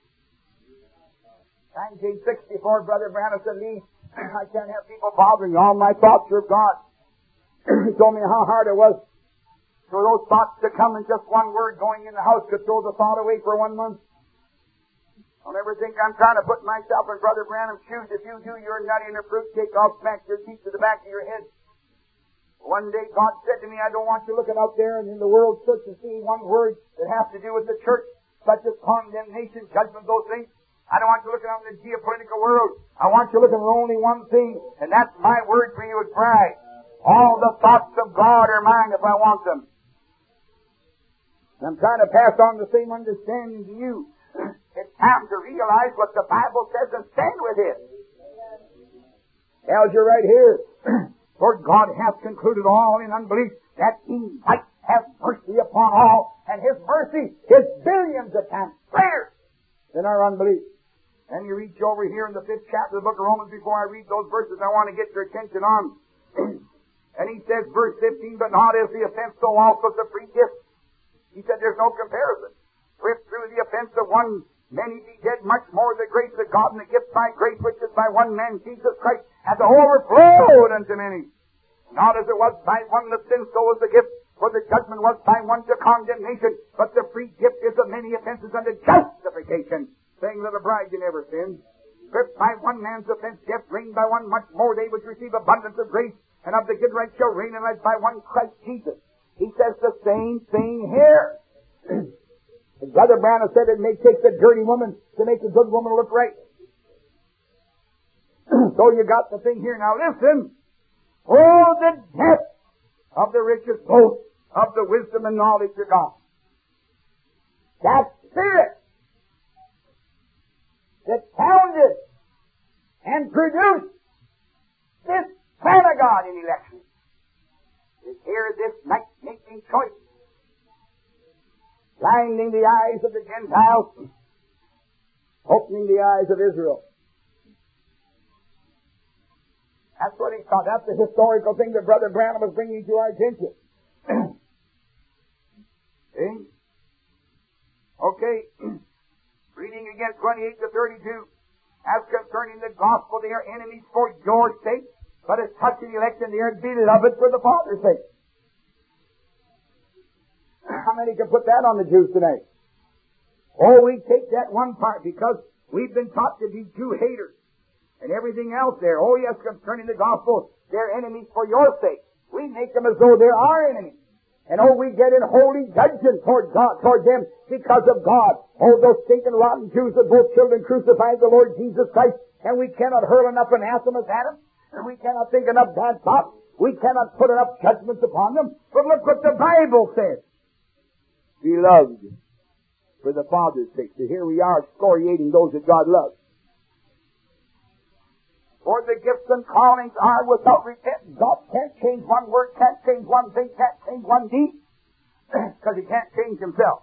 1964, Brother Branham said, Lee, I can't have people bothering you. All my thoughts are of God. He told me how hard it was for those thoughts to come, and just one word going in the house could throw the thought away for 1 month. I'll never think I'm trying to put myself in Brother Branham's shoes. If you do, you're nutty in a fruitcake. I'll smack your teeth to the back of your head. One day God said to me, I don't want you looking out there and in the world search to see one word that has to do with the church, such as condemnation, judgment, those things. I don't want you looking out in the geopolitical world. I want you looking at only one thing, and that's my word for you is pride. All the thoughts of God are mine if I want them. I'm trying to pass on the same understanding to you. It's time to realize what the Bible says and stand with it. Tells you right here, for God hath concluded all in unbelief, that He might have mercy upon all, and His mercy is billions of times greater than our unbelief. And you reach over here in the 5th chapter of the book of Romans. Before I read those verses, I want to get your attention on. And he says, verse 15, but not as the offense, so also the free gift. He said there's no comparison. For if through the offense of one many be dead, much more the grace of God and the gift by grace, which is by one man, Jesus Christ, hath overflowed unto many. Not as it was by one that sinned, so was the gift. For the judgment was by one to condemnation, but the free gift is of many offenses unto justification, saying that a bride can never sin. For if by one man's offense death reigned by one, much more they which receive abundance of grace and of the good right shall reign in life by one Christ Jesus. He says the same thing here. Brother Branham said it may take the dirty woman to make the good woman look right. So you got the thing here. Now listen. Oh, the depth of the richest boast of the wisdom and knowledge of God. That Spirit that founded and produced this plan of God in election is here this night making choice, blinding the eyes of the Gentiles, opening the eyes of Israel. That's what he thought. That's the historical thing that Brother Branham was bringing to our attention. See? Okay. Reading again 28 to 32. As concerning the gospel, they are enemies for your sake, but as touching election, they are beloved for the Father's sake. How many can put that on the Jews tonight? Oh, we take that one part because we've been taught to be Jew haters. And everything else there. Oh yes, concerning the gospel, they're enemies for your sake. We make them as though they're our enemies. And oh, we get in holy judgment toward God, toward them because of God. Oh, those stinking rotten Jews that both children crucified the Lord Jesus Christ, and we cannot hurl enough anathemas at them, and we cannot think enough bad thoughts, we cannot put enough judgments upon them. But look what the Bible says. beloved for the Father's sake. So here we are excoriating those that God loves. For the gifts and callings are without repentance. God can't change one word, can't change one thing, can't change one deed, because He can't change Himself.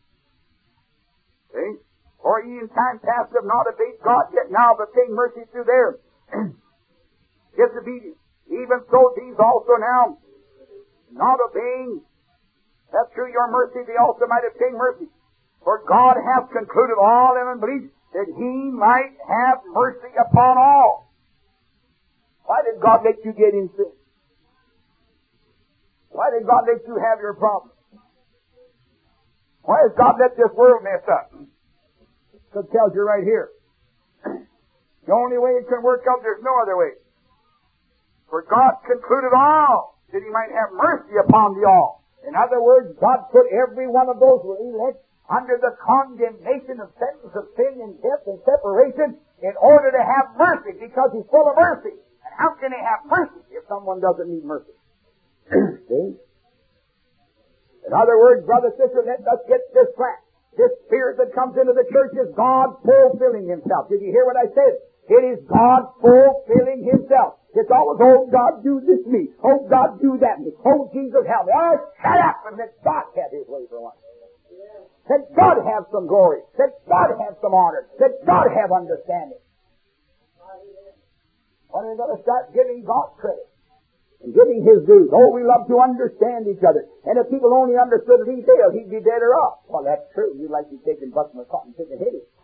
See? For ye in time past have not obeyed God, yet now have obtained mercy through their disobedience. Even so these also now, not obeying, that through your mercy they also might obtain mercy. For God hath concluded all in unbelief, that He might have mercy upon all. Why did God let you get in sin? Why did God let you have your problems? Why has God let this world mess up? It tells you right here. The only way it can work out, there's no other way. For God concluded all, that He might have mercy upon the all. In other words, God put every one of those elect under the condemnation of sentence of sin and death and separation in order to have mercy, because He's full of mercy. And how can He have mercy if someone doesn't need mercy? See? In other words, brother, sister, let us get this flat. This spirit that comes into the church is God fulfilling Himself. Did you hear what I said? It is God fulfilling Himself. It's always, oh, God, do this to me. Oh, God, do that to me. Oh, Jesus, help me. Oh, shut up and let God have His way for once. Let God have some glory. Let God have some honor. Let God have understanding. When are we going to start giving God credit and giving His dues? Oh, we love to understand each other. And if people only understood detail, He'd be better off. Well, that's true. You'd like to take and bust my cotton pick and hit it.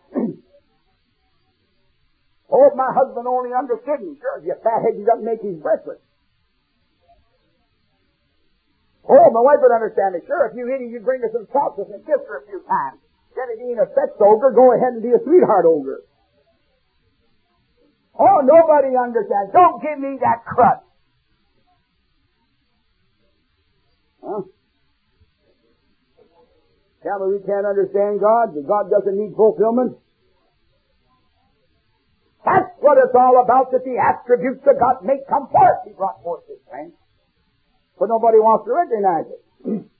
Oh, if my husband only understood me. Sure, if you fathead, he doesn't make his breakfast. Oh, my wife would understand me. Sure, if you hit him, you'd bring her some chocolates and kiss her a few times. Instead of being a sex ogre, go ahead and be a sweetheart ogre. Oh, nobody understands. Don't give me that crud. Huh? Tell me we can't understand God, that God doesn't need fulfillment. That's what it's all about, that the attributes of God may come forth. He brought forth this plan. But nobody wants to recognize it.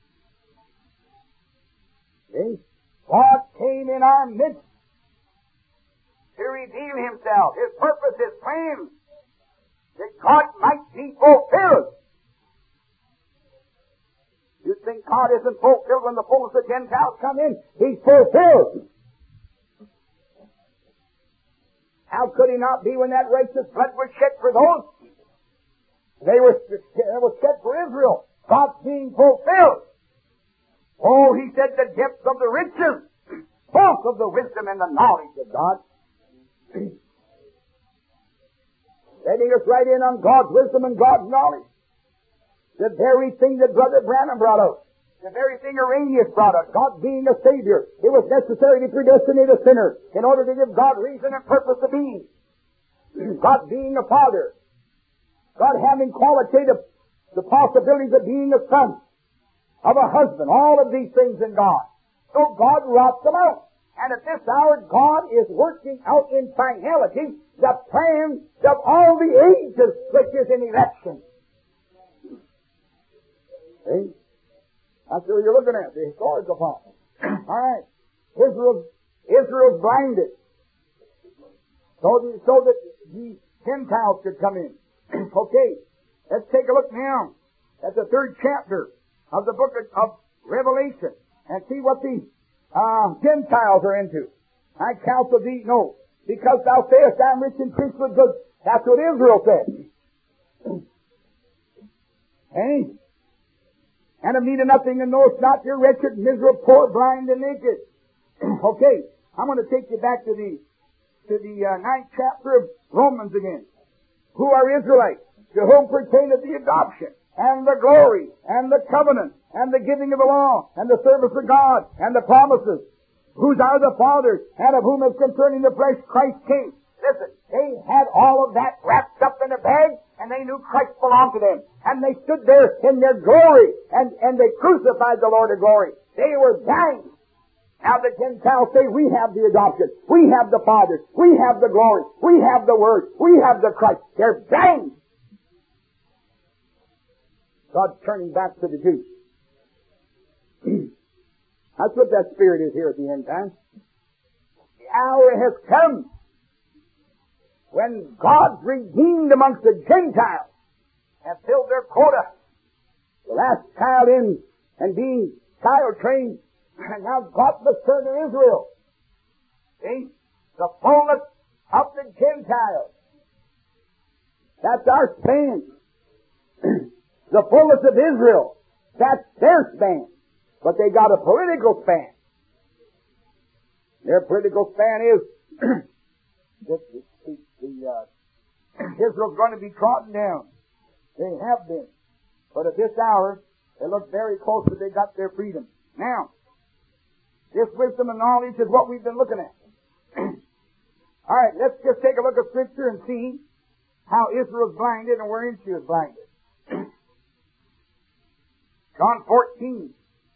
See? God came in our midst to reveal Himself, His purpose, His plan, that God might be fulfilled. You think God isn't fulfilled when the fullness of Gentiles come in? He's fulfilled. How could He not be when that righteous blood was shed for those? It was shed for Israel. God's being fulfilled. Oh, He said the depths of the riches, both of the wisdom and the knowledge of God. Letting us right in on God's wisdom and God's knowledge. The very thing that Brother Branham brought out. The very thing Irenaeus brought out. God being a Savior. It was necessary to predestinate a sinner in order to give God reason and purpose of being. God being a Father. God having qualitative the possibilities of being a son, of a husband, all of these things in God. So God wrought them out. And at this hour, God is working out in finality the plans of all the ages, which is in election. See? That's what you're looking at, the historical part. All right. Israel's blinded. So that the Gentiles could come in. Okay. Let's take a look now at the 3rd chapter of the book of Revelation and see what the Gentiles are into. I counsel thee, no, because thou sayest I am rich in priesthood goods. That's what Israel said. Hey? And of need of nothing, and knowest not your wretched, miserable, poor, blind, and naked. Okay, I'm going to take you back to the 9th chapter of Romans again. Who are Israelites? To whom pertaineth the adoption, and the glory, and the covenant, and the giving of the law, and the service of God, and the promises. Whose are the fathers, and of whom is concerning the flesh Christ came. Listen, they had all of that wrapped up in a bag, and they knew Christ belonged to them. And they stood there in their glory, and they crucified the Lord of glory. They were dying. Now the Gentiles say, we have the adoption, we have the fathers, we have the glory, we have the word, we have the Christ. They're dying. God's turning back to the Jews. That's what that Spirit is here at the end time. The hour has come when God's redeemed amongst the Gentiles have filled their quota. The last child in and being child trained, and now God must turn to Israel. See? The fullness of the Gentiles. That's our span. The fullness of Israel. That's their span. But they got a political span. Their political span is Israel's going to be trodden down. They have been. But at this hour, they look very close that they got their freedom. Now, this wisdom and knowledge is what we've been looking at. All right, let's just take a look at Scripture and see how Israel is blinded and wherein she is blinded. John 14,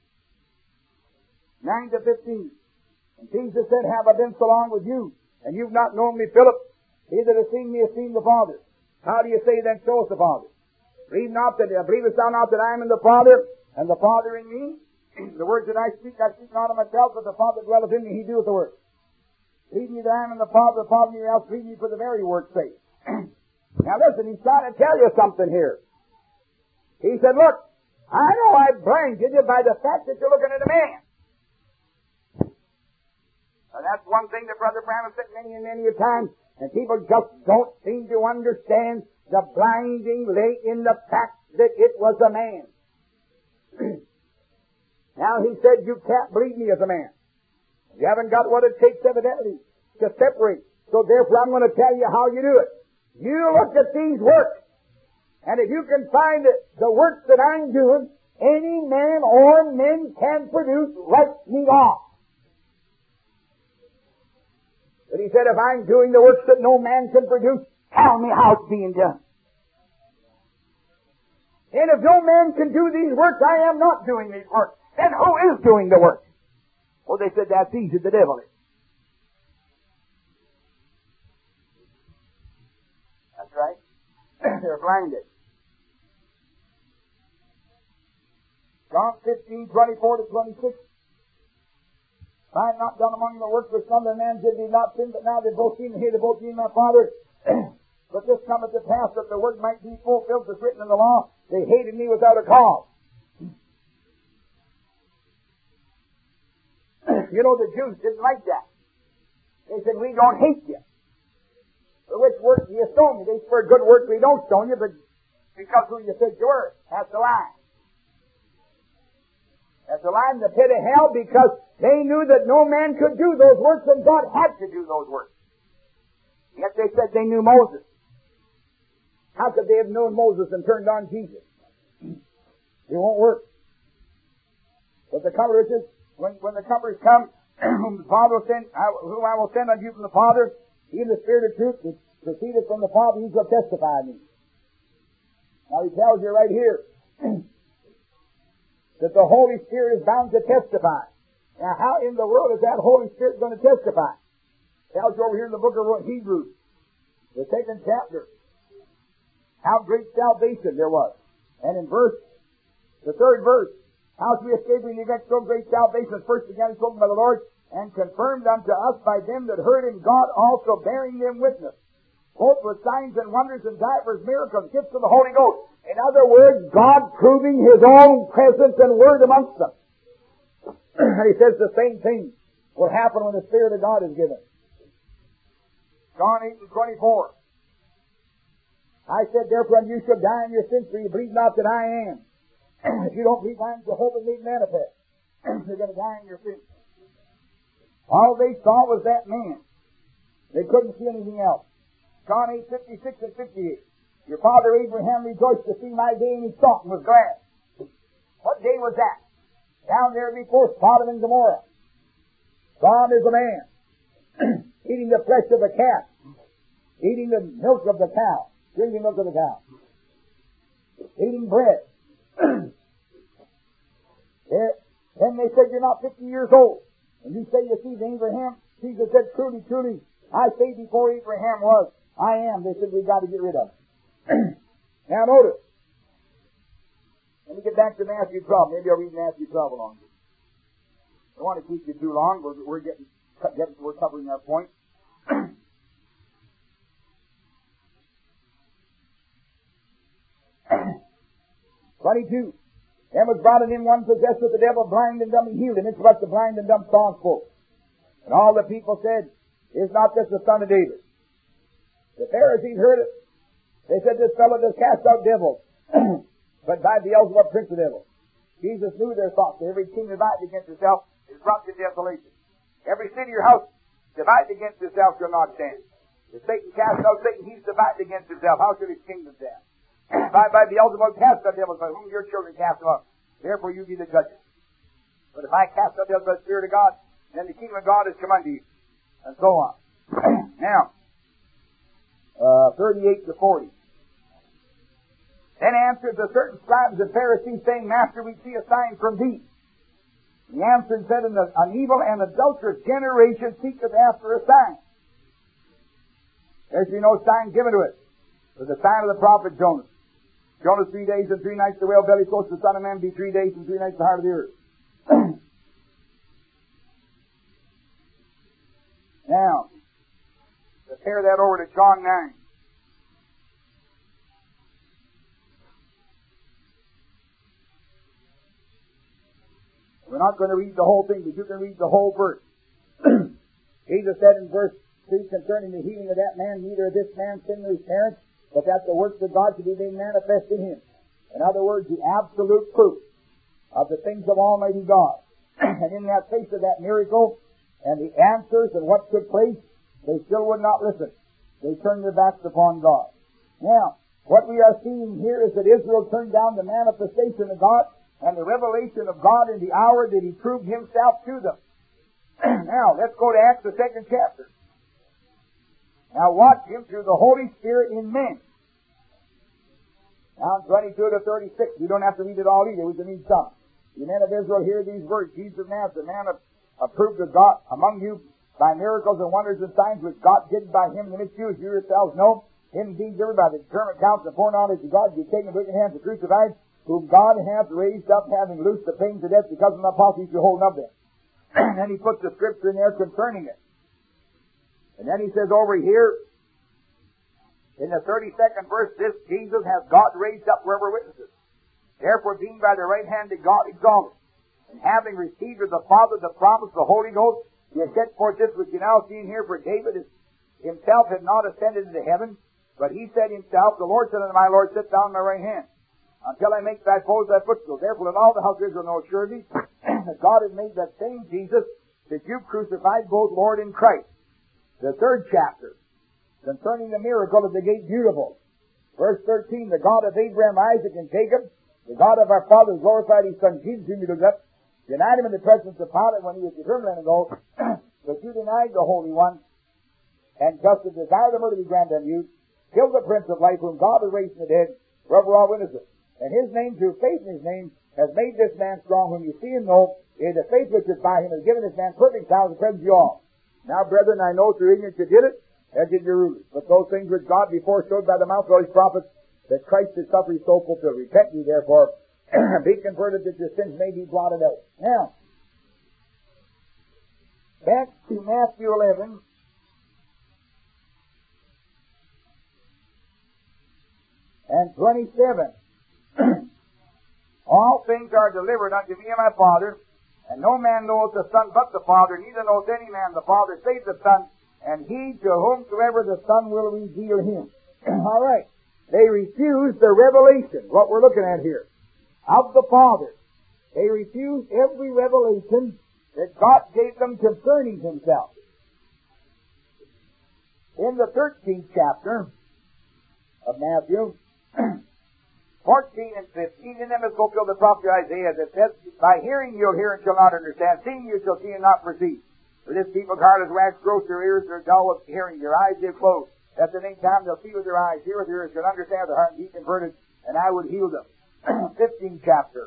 9 to 15. And Jesus said, "Have I been so long with you, and you've not known me, Philip? He that has seen me has seen the Father. How do you say then, show us the Father? Believest thou not that I am in the Father, and the Father in me? The words that I speak not of myself, but the Father dwelleth in me, he doeth the work. Believe me that I am in the Father in me, else believe me for the very work's sake." Now listen, he's trying to tell you something here. He said, look, I know I blinded you by the fact that you're looking at a man. Now that's one thing that Brother Branham has said many and many a time, and people just don't seem to understand the blinding lay in the fact that it was a man. Now he said, you can't believe me as a man. You haven't got what it takes evidently to separate. So therefore I'm going to tell you how you do it. You look at these works, and if you can find the works that I'm doing, any man or men can produce, write me off. But he said, if I'm doing the works that no man can produce, tell me how it's being done. And if no man can do these works, I am not doing these works. Then who is doing the work? Well, they said, that's easy, the devil is. That's right. They're blinded. John 15, 24 to 26. I have not done among the works which some of the man did thee not sin, but now they both seen and hear, they both seen my Father. But this cometh to pass that the word might be fulfilled as written in the law. They hated me without a cause. You know, the Jews didn't like that. They said, we don't hate you. For which work do you stone me? They said, for good work we don't stone you, but because who you said you were. That's the lie. That's the lie in the pit of hell, because they knew that no man could do those works, and God had to do those works. Yet they said they knew Moses. How could they have known Moses and turned on Jesus? It won't work. But the Comforter says, when the Comforters come, whom the Father will send, whom I will send unto you from the Father, even the Spirit of truth, which proceedeth from the Father, he shall testify of me. Now he tells you right here that the Holy Spirit is bound to testify. Now how in the world is that Holy Spirit going to testify? It tells you over here in the book of Hebrews, the 2nd chapter, how great salvation there was. And in the 3rd verse, how to escape when you get so great salvation, first began spoken by the Lord, and confirmed unto us by them that heard him, God also bearing them witness, both with signs and wonders and divers miracles, gifts of the Holy Ghost. In other words, God proving his own presence and word amongst them. And he says the same thing will happen when the Spirit of God is given. John 8 and 24. I said, therefore, you shall die in your sins, for you believe not that I am. If you don't believe I am Jehovah made manifest, you're going to die in your sins. All they saw was that man. They couldn't see anything else. John 8, 56 and 58. Your father Abraham rejoiced to see my day, and he saw it and was glad. What day was that? Down there before Sodom and Gomorrah. God is a man, eating the flesh of the calf, eating the milk of the cow, drinking milk of the cow, eating bread. Then they said, you're not 50 years old. And you say you see Abraham? Jesus said, truly, truly, I say before Abraham was, I am. They said, we've got to get rid of him. Now notice. Let me get back to Matthew 12. Maybe I'll read Matthew 12 along. don't want to keep you too long. We're covering our point. 22. There was brought in one possessed with the devil, blind and dumb, and healed him. It's what the blind and dumb saw and spoke. And all the people said, is not this the son of David? The Pharisees heard it. They said, this fellow does cast out devils, but by Beelzebub, prince of devils. Jesus knew their thoughts. Every king divided against itself is brought to desolation. Every city or house divided against itself shall not stand. If Satan cast out Satan, he's divided against himself. How should his kingdom stand? By Beelzebub cast out devils, by whom your children cast them out. Therefore you be the judges. But if I cast out devils by the Spirit of God, then the kingdom of God is come unto you. And so on. Now, 38 to 40. Then answered the certain scribes and Pharisees, saying, Master, we see a sign from thee. He answered and said, an evil and adulterous generation seeketh after a sign. There shall be no sign given to it, but the sign of the prophet Jonas. Jonas 3 days and 3 nights the whale belly, so shall the Son of Man be 3 days and 3 nights the heart of the earth. Now, compare that over to John 9. We're not going to read the whole thing, but you can read the whole verse. Jesus said in verse 3 concerning the healing of that man, neither this man sinned nor his parents, but that the works of God should be made manifest in him. In other words, the absolute proof of the things of Almighty God. And in that face of that miracle, and the answers and what took place, they still would not listen. They turned their backs upon God. Now, what we are seeing here is that Israel turned down the manifestation of God and the revelation of God in the hour that He proved Himself to them. Now, let's go to Acts, the 2nd chapter. Now watch Him through the Holy Spirit in men. Now 22 to 36. You don't have to read it all either. We can read some. The men of Israel hear these words. Jesus of Nazareth, a man approved of God among you by miracles and wonders and signs which God did by Him in the midst of you, as you yourselves know. Him indeed delivered by the determined counsel and foreknowledge of God, you taken the wicked hands and crucified, whom God hath raised up, having loosed the pains of death, because of the apostles you hold of them. And then he puts the scripture in there concerning it. And then he says over here, in the 32nd verse, this Jesus has God raised up forever witnesses. Therefore, being by the right hand of God exalted, and having received of the Father the promise of the Holy Ghost, he has set forth this which you now see in here, for David himself had not ascended into heaven, but he said himself, the Lord said unto my Lord, sit down on my right hand, until I make thy foes thy footstool. Therefore, let all the house of Israel know surely that God has made that same Jesus that you crucified, both Lord and Christ. The 3rd chapter, concerning the miracle of the gate beautiful. Verse 13, the God of Abraham, Isaac, and Jacob, the God of our fathers, glorified His Son Jesus, whom you looked up, denied Him in the presence of Pilate when He was determined to go, but you denied the Holy One, and just as desired the murder to be granted unto you, killed the Prince of Life, whom God has raised from the dead, wherever all witnesses. And His name, through faith in His name, has made this man strong, whom you see and know, in the faith which is by Him, has given this man perfect power to present you all. Now, brethren, I know through ignorance you did it, as did your rulers. But those things which God before showed by the mouth of all His prophets, that Christ should suffer, He so fulfilled. Repent ye therefore, be converted, that your sins may be blotted out. Now, back to Matthew 11. And 27. All things are delivered unto me and my Father, and no man knoweth the Son but the Father, neither knoweth any man the Father save the Son, and he to whomsoever the Son will reveal Him. All right. They refused the revelation, what we're looking at here, of the Father. They refused every revelation that God gave them concerning Himself. In the 13th chapter of Matthew, 14 and 15, in them is fulfilled the prophet Isaiah that says, by hearing you'll hear and shall not understand, seeing you shall see and not perceive. For this people's heart has waxed gross, their ears are dull of hearing, their eyes they've closed. At the same time they'll see with their eyes, hear with their ears, shall understand their heart, and be converted, and I would heal them. 15th chapter,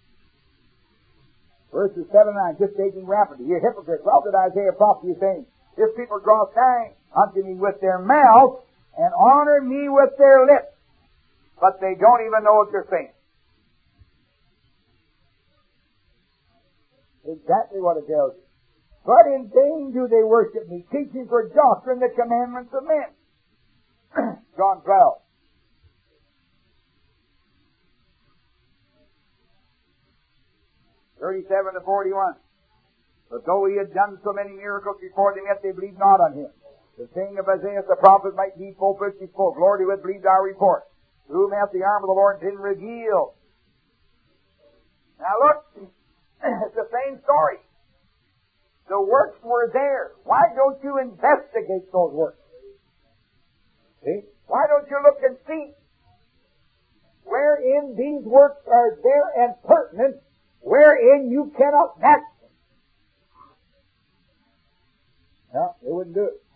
verses 7 and 9, just taking rapidly. Ye hypocrites, well did Isaiah prophesy, saying, this people draw nigh unto me with their mouth, and honor me with their lips, but they don't even know what they're saying. Exactly what it tells you. But in vain do they worship me, teaching for doctrine the commandments of men. John 12. (37 to 41). But though he had done so many miracles before them, yet they believed not on him. The saying of Isaiah the prophet might be fulfilled, which he spoke, Lord, who hath believed our report? To whom hath the arm of the Lord been revealed? Now look, it's the same story. The works were there. Why don't you investigate those works? See? Why don't you look and see wherein these works are there and pertinent, wherein you cannot match them? No, they wouldn't do it.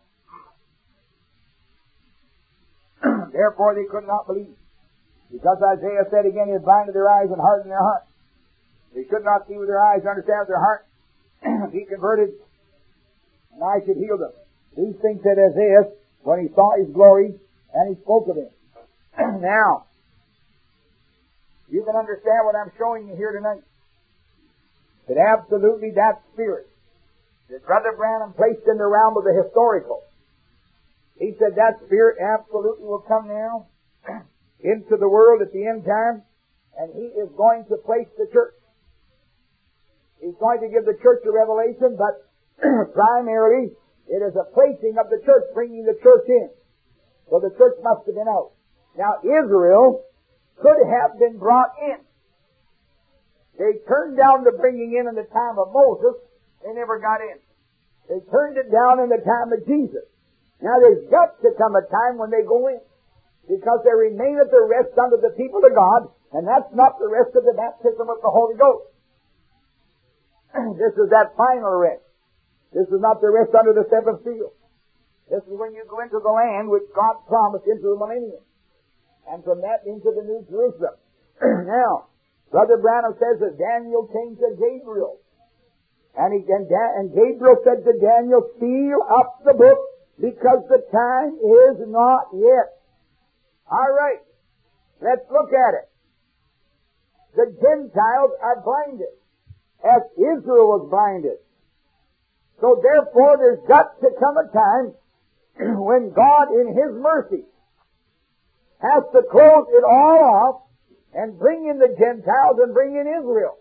Therefore they could not believe. Because Isaiah said again, he had blinded their eyes and hardened their hearts. They could not see with their eyes, understand with their heart, be converted, and I should heal them. These things said Isaiah when he saw his glory, and he spoke of him. Now, you can understand what I'm showing you here tonight. That absolutely that spirit that Brother Branham placed in the realm of the historical, he said that spirit absolutely will come now into the world at the end time, and he is going to place the church. He's going to give the church a revelation, but primarily it is a placing of the church, bringing the church in. So the church must have been out. Now Israel could have been brought in. They turned down the bringing in the time of Moses. They never got in. They turned it down in the time of Jesus. Now there's got to come a time when they go in, because there remaineth the rest unto the people of God, and that's not the rest of the baptism of the Holy Ghost. This is that final rest. This is not the rest under the seventh seal. This is when you go into the land which God promised into the millennium, and from that into the New Jerusalem. Now, Brother Branham says that Daniel came to Gabriel, and Gabriel said to Daniel, seal up the book, because the time is not yet. All right, let's look at it. The Gentiles are blinded, as Israel was blinded. So therefore, there's got to come a time when God, in His mercy, has to close it all off and bring in the Gentiles and bring in Israel.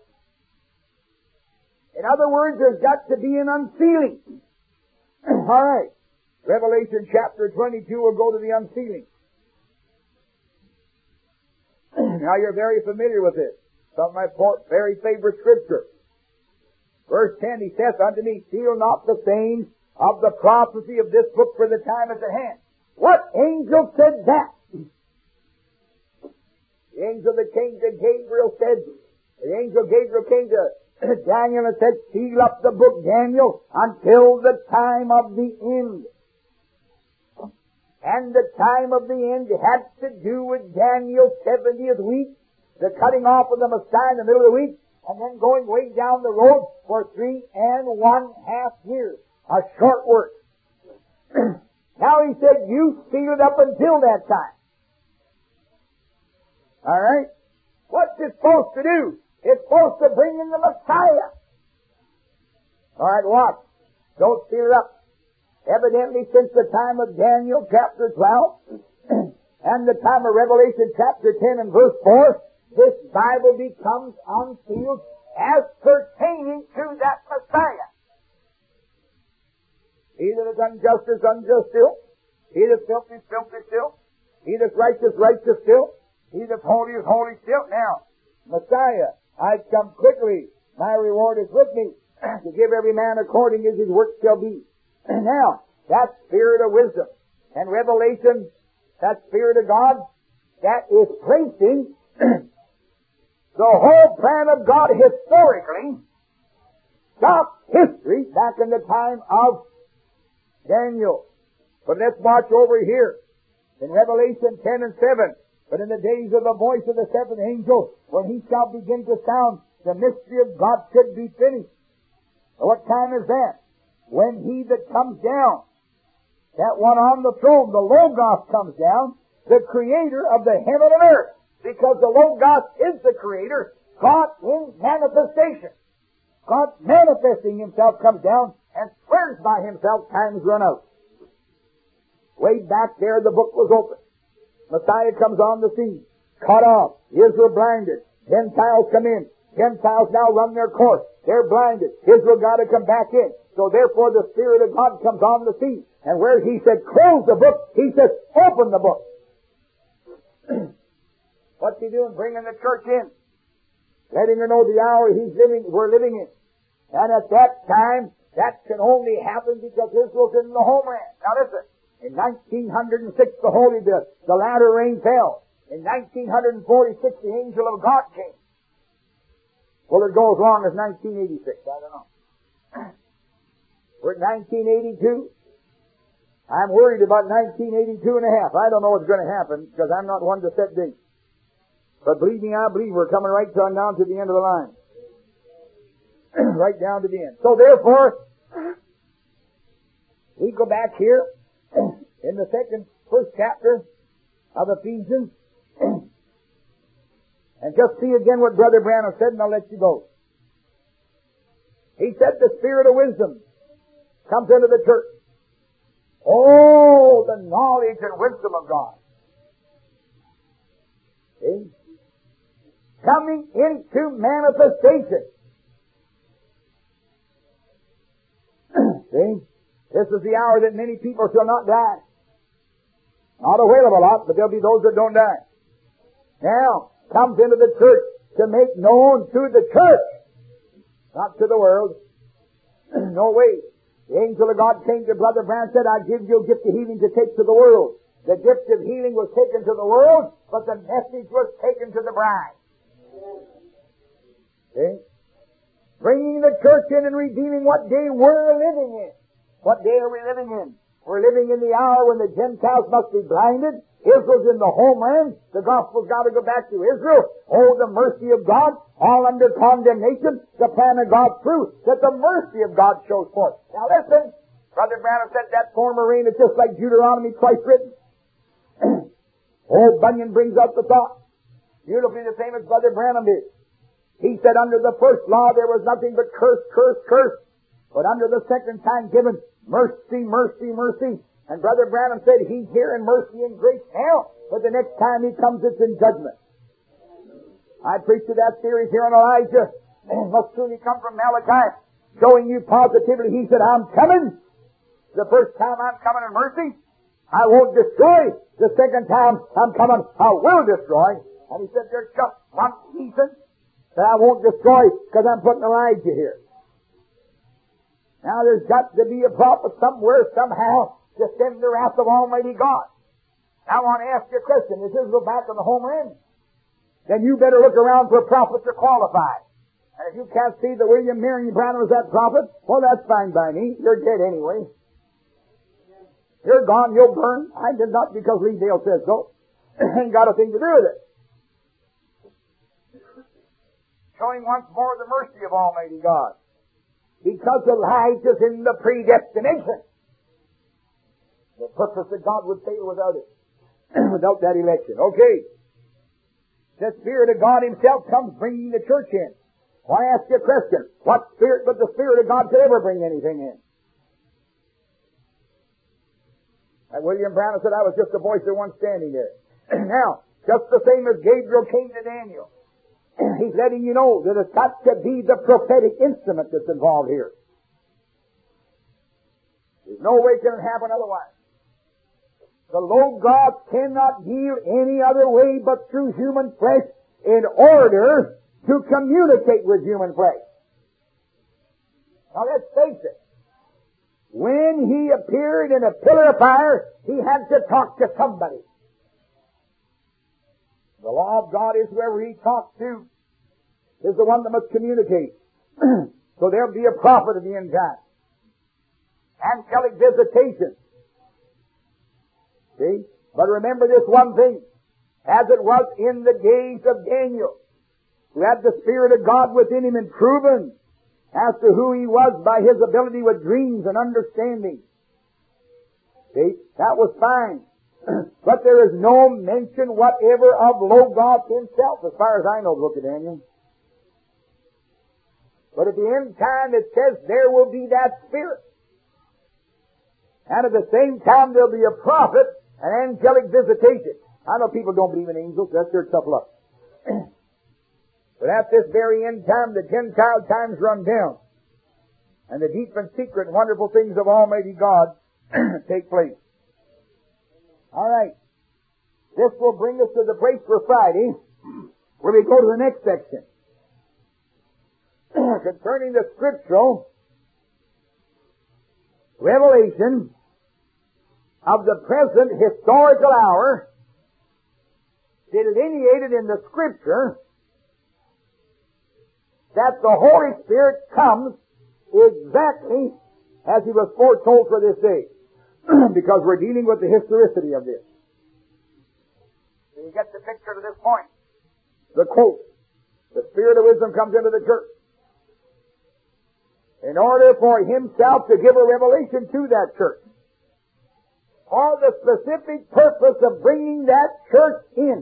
In other words, there's got to be an unsealing. All right. Revelation chapter 22 will go to the unsealing. Now you're very familiar with this. Some of my very favorite scripture. Verse 10, he saith unto me, seal not the sayings of the prophecy of this book, for the time is at hand. What angel said that? The angel that came to Gabriel said, the angel Gabriel came to Daniel and said, seal up the book, Daniel, until the time of the end. And the time of the end had to do with Daniel's 70th week, the cutting off of the Messiah in the middle of the week, and then going way down the road for 3.5 years. A short work. Now he said, you seal it up until that time. All right? What's it supposed to do? It's supposed to bring in the Messiah. All right, watch. Don't seal it up. Evidently, since the time of Daniel chapter 12 and the time of Revelation chapter 10 and verse 4, this Bible becomes unsealed as pertaining to that Messiah. He that is unjust is unjust still. He that's filthy is filthy still. He that's righteous, righteous still. He that's holy is holy still. Now, Messiah, I come quickly. My reward is with me to give every man according as his work shall be. Now, that spirit of wisdom and revelation, that spirit of God, that is placing the whole plan of God historically, stopped history back in the time of Daniel. But let's watch over here in Revelation 10 and 7. But in the days of the voice of the seventh angel, when he shall begin to sound, the mystery of God should be finished. What time is that? When he that comes down, that one on the throne, the Logos comes down, the creator of the heaven and earth. Because the Logos is the creator, God in manifestation. God manifesting Himself comes down and swears by Himself, time's run out. Way back there the book was open. Messiah comes on the scene. Cut off. Israel blinded. Gentiles come in. Gentiles now run their course. They're blinded. Israel got to come back in. So therefore the Spirit of God comes on the scene. And where He said, close the book, He says, open the book. What's He doing? Bringing the church in. Letting her know the hour we're living in. And at that time, that can only happen because Israel's in the homeland. Now listen. In 1906, the latter rain fell. In 1946, the angel of God came. Will it go as long as 1986? I don't know. We're at 1982. I'm worried about 1982 and a half. I don't know what's going to happen because I'm not one to set dates. But believe me, I believe we're coming right down to the end of the line. Right down to the end. So therefore, we go back here in the first chapter of Ephesians and just see again what Brother Branham said, and I'll let you go. He said the Spirit of wisdom comes into the church. Oh, the knowledge and wisdom of God. See? Coming into manifestation. See? This is the hour that many people shall not die. Not a whale of a lot, but there'll be those that don't die. Now, comes into the church to make known to the church, not to the world. No way. The angel of God came to Brother Branham and said, I give you a gift of healing to take to the world. The gift of healing was taken to the world, but the message was taken to the bride. See? Bringing the church in and redeeming what day we're living in. What day are we living in? We're living in the hour when the Gentiles must be blinded. Israel's in the homeland. The gospel's got to go back to Israel. Oh, the mercy of God, all under condemnation. The plan of God's truth, that the mercy of God shows forth. Now listen, Brother Branham said that former rain is just like Deuteronomy twice written. Old Bunyan brings out the thought. Beautifully the same as Brother Branham did. He said under the first law there was nothing but curse, curse, curse. But under the second time given, mercy, mercy, mercy. And Brother Branham said he's here in mercy and grace now, but the next time he comes it's in judgment. I preached to that series here on Elijah, and must soon he come from Malachi, showing you positively. He said, I'm coming. The first time I'm coming in mercy, I won't destroy. The second time I'm coming, I will destroy. And he said, there's just one reason that I won't destroy, because I'm putting Elijah here. Now there's got to be a prophet somewhere, somehow, to send the wrath of Almighty God. I want to ask you a question. Is Israel back on the homeland? Then you better look around for prophets to qualify. And if you can't see that William Marion Branham was that prophet, well, that's fine by me. You're dead anyway. You're gone. You'll burn. I did not because Lee Dale says so. Ain't got a thing to do with it. Showing once more the mercy of Almighty God. Because Elijah's in the predestination. The purpose that God would fail without it. Without that election. Okay. The Spirit of God Himself comes bringing the church in. Well, I ask you a question. What spirit but the Spirit of God could ever bring anything in? And William Branham said, I was just a voice of one standing there. Now, just the same as Gabriel came to Daniel. He's letting you know that it's got to be the prophetic instrument that's involved here. There's no way it can happen otherwise. The Logos cannot yield any other way but through human flesh in order to communicate with human flesh. Now let's face it. When He appeared in a pillar of fire, He had to talk to somebody. The law of God is whoever He talks to is the one that must communicate. So there'll be a prophet of the end time. Angelic visitation. See? But remember this one thing. As it was in the days of Daniel, who had the Spirit of God within him and proven as to who he was by his ability with dreams and understanding. See? That was fine. But there is no mention whatever of Logos Himself, as far as I know, the book of Daniel. But at the end time it says there will be that Spirit. And at the same time there'll be a prophet, an angelic visitation. I know people don't believe in angels, that's their tough luck. But at this very end time, the Gentile times run down. And the deep and secret and wonderful things of Almighty God take place. All right. This will bring us to the place for Friday, where we go to the next section. Concerning the scriptural revelation of the present historical hour, delineated in the Scripture, that the Holy Spirit comes exactly as He was foretold for this day. Because we're dealing with the historicity of this. So you get the picture to this point. The quote, the Spirit of wisdom comes into the church in order for Himself to give a revelation to that church, for the specific purpose of bringing that church in.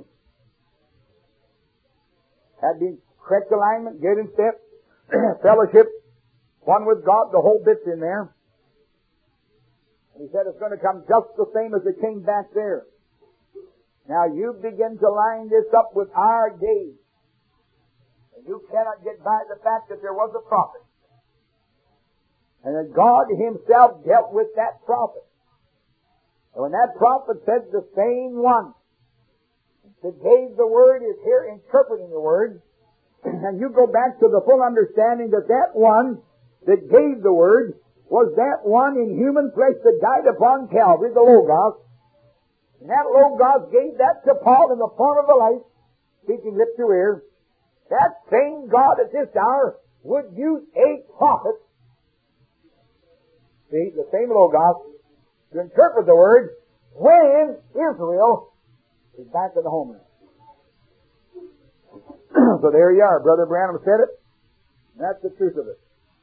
Had been correct alignment, good in step, fellowship, one with God, the whole bit's in there. And He said it's going to come just the same as it came back there. Now you begin to line this up with our day. And you cannot get by the fact that there was a prophet. And that God Himself dealt with that prophet. And when that prophet said the same one that gave the word is here interpreting the word, and you go back to the full understanding that that one that gave the word was that one in human flesh that died upon Calvary, the Logos. And that Logos gave that to Paul in the form of a light, speaking lip to ear. That same God at this hour would use a prophet, see, the same Logos, to interpret the word when Israel is back in the homeland. So there you are. Brother Branham said it. That's the truth of it.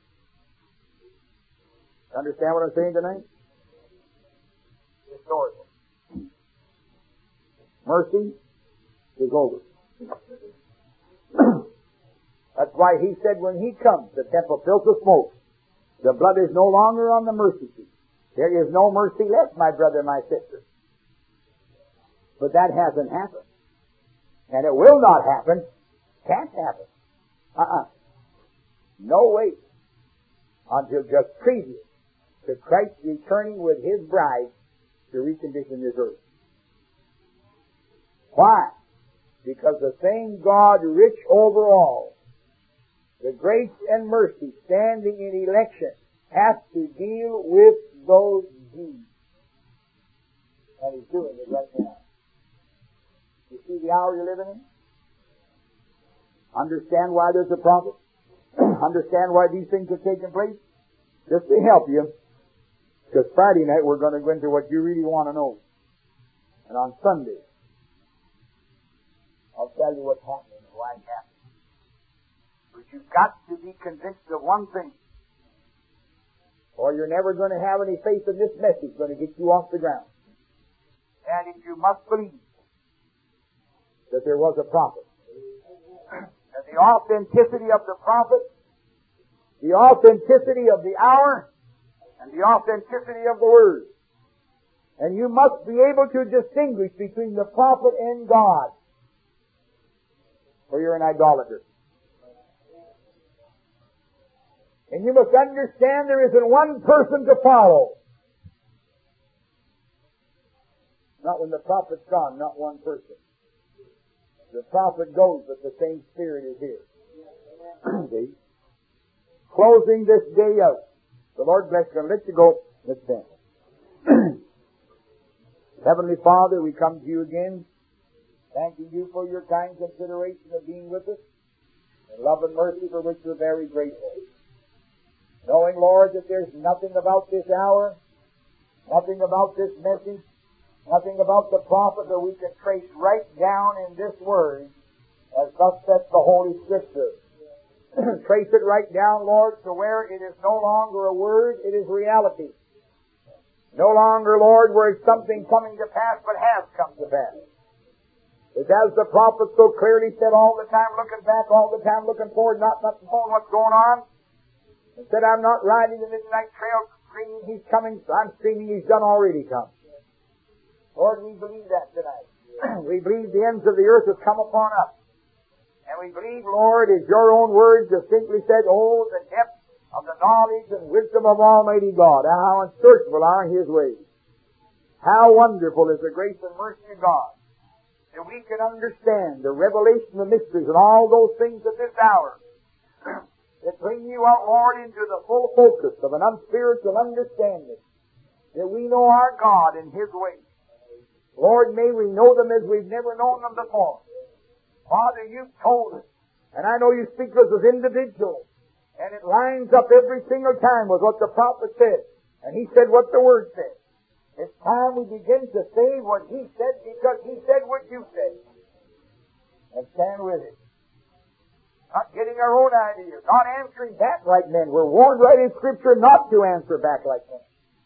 Understand what I'm saying tonight? Historical. Mercy is over. That's why He said when He comes, the temple fills with smoke. The blood is no longer on the mercy seat. There is no mercy left, my brother, my sister. But that hasn't happened. And it will not happen. Can't happen. No way. Until just previous to Christ returning with His bride to recondition this earth. Why? Because the same God, rich over all, the grace and mercy standing in election, has to deal with those deeds. And He's doing it right now. You see the hour you're living in? Understand why there's a prophet? Understand why these things have taken place? Just to help you. Because Friday night we're going to go into what you really want to know. And on Sunday, I'll tell you what's happening and why it's happening. But you've got to be convinced of one thing, or you're never going to have any faith in this message going to get you off the ground. And if you must believe that there was a prophet, and the authenticity of the prophet, the authenticity of the hour, and the authenticity of the Word. And you must be able to distinguish between the prophet and God, or you're an idolater. And you must understand there isn't one person to follow. Not when the prophet's gone, not one person. The prophet goes, but the same Spirit is here. See? Closing this day out. The Lord bless you. I'm going to let you go. Let's stand. Heavenly Father, we come to you again, thanking you for your kind consideration of being with us, and love and mercy for which we're very grateful. Knowing, Lord, that there's nothing about this hour, nothing about this message, nothing about the prophet that we can trace right down in this word, as thus saith the Holy Scripture. Trace it right down, Lord, to where it is no longer a word, it is reality. No longer, Lord, where it's something coming to pass, but has come to pass. It's as the prophet so clearly said all the time, looking back, all the time looking forward, not knowing what's going on. and said, I'm not riding the midnight trail screaming He's coming, so I'm screaming He's done already come. Lord, we believe that tonight. We believe the ends of the earth have come upon us. And we believe, Lord, as your own word distinctly said, oh, the depth of the knowledge and wisdom of Almighty God, how unsearchable are His ways. How wonderful is the grace and mercy of God, that we can understand the revelation of mysteries and all those things at this hour that bring you out, Lord, into the full focus of an unspiritual understanding, that we know our God and His ways. Lord, may we know them as we've never known them before. Father, you've told us, and I know you speak to us as individuals, and it lines up every single time with what the prophet said, and he said what the Word said. It's time we begin to say what He said because He said what you said. And stand with it. Not getting our own ideas, not answering back like men. We're warned right in Scripture not to answer back like men.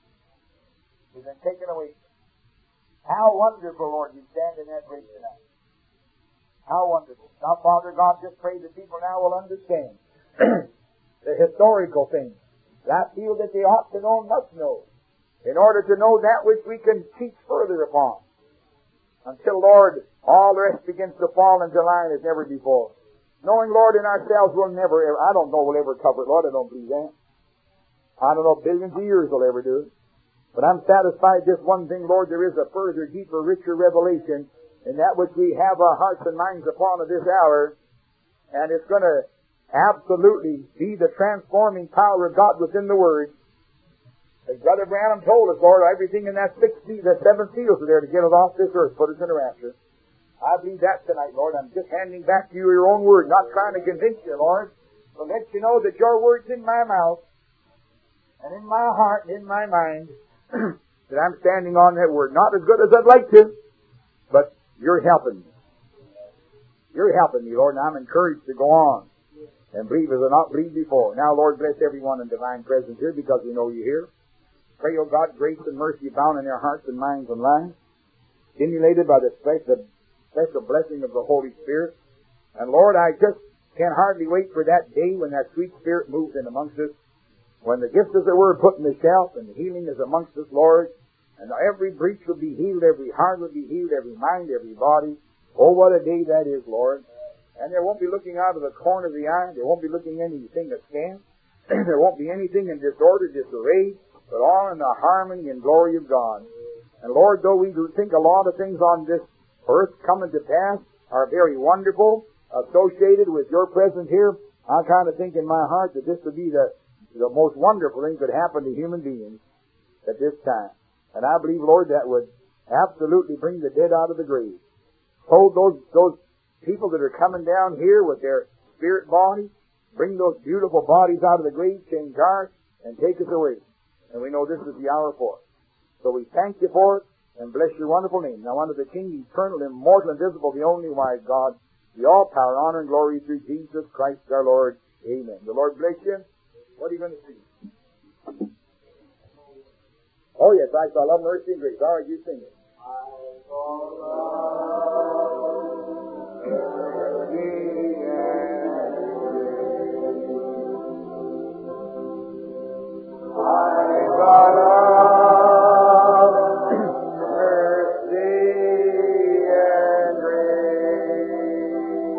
We've been taken away. How wonderful, Lord, you stand in that place tonight. How wonderful. Now, Father God, just pray that people now will understand the historical things. I feel that they ought to know and must know, in order to know that which we can teach further upon. Until, Lord, all the rest begins to fall into line as never before. Knowing, Lord, in ourselves we'll never ever, I don't know we'll ever cover it, Lord, I don't believe that. I don't know billions of years we'll ever do it. But I'm satisfied just one thing, Lord, there is a further, deeper, richer revelation in that which we have our hearts and minds upon at this hour, and it's going to absolutely be the transforming power of God within the Word. As Brother Branham told us, Lord, everything in that the seven seals are there to get us off this earth, put us in a rapture. I believe that tonight, Lord. I'm just handing back to you your own Word, not trying to convince you, Lord, but let you know that your Word's in my mouth, and in my heart, and in my mind, that I'm standing on that Word. Not as good as I'd like to, but you're helping me. You're helping me, Lord, and I'm encouraged to go on and believe as I not believed before. Now, Lord, bless everyone in divine presence here because we know you're here. Pray, O God, grace and mercy abound in their hearts and minds and lives, stimulated by the special blessing of the Holy Spirit. And Lord, I just can hardly wait for that day when that sweet Spirit moves in amongst us, when the gifts, as it were, put in the shelf and the healing is amongst us, Lord, and every breach will be healed, every heart will be healed, every mind, every body. Oh, what a day that is, Lord. And there won't be looking out of the corner of the eye. There won't be looking anything askance. There won't be anything in disorder, disarray, but all in the harmony and glory of God. And Lord, though we do think a lot of things on this earth coming to pass are very wonderful, associated with your presence here, I kind of think in my heart that this would be the most wonderful thing that could happen to human beings at this time. And I believe, Lord, that would absolutely bring the dead out of the grave. Hold those people that are coming down here with their spirit bodies, bring those beautiful bodies out of the grave, change ours, and take us away. And we know this is the hour for it. So we thank you for it and bless your wonderful name. Now unto the King, eternal, immortal, invisible, the only wise God, the all power, honor, and glory through Jesus Christ our Lord. Amen. The Lord bless you. What are you going to sing? Oh yes, I saw love, mercy, and grace. All right, you sing it. I saw love, mercy, and grace. I saw love, mercy, and grace.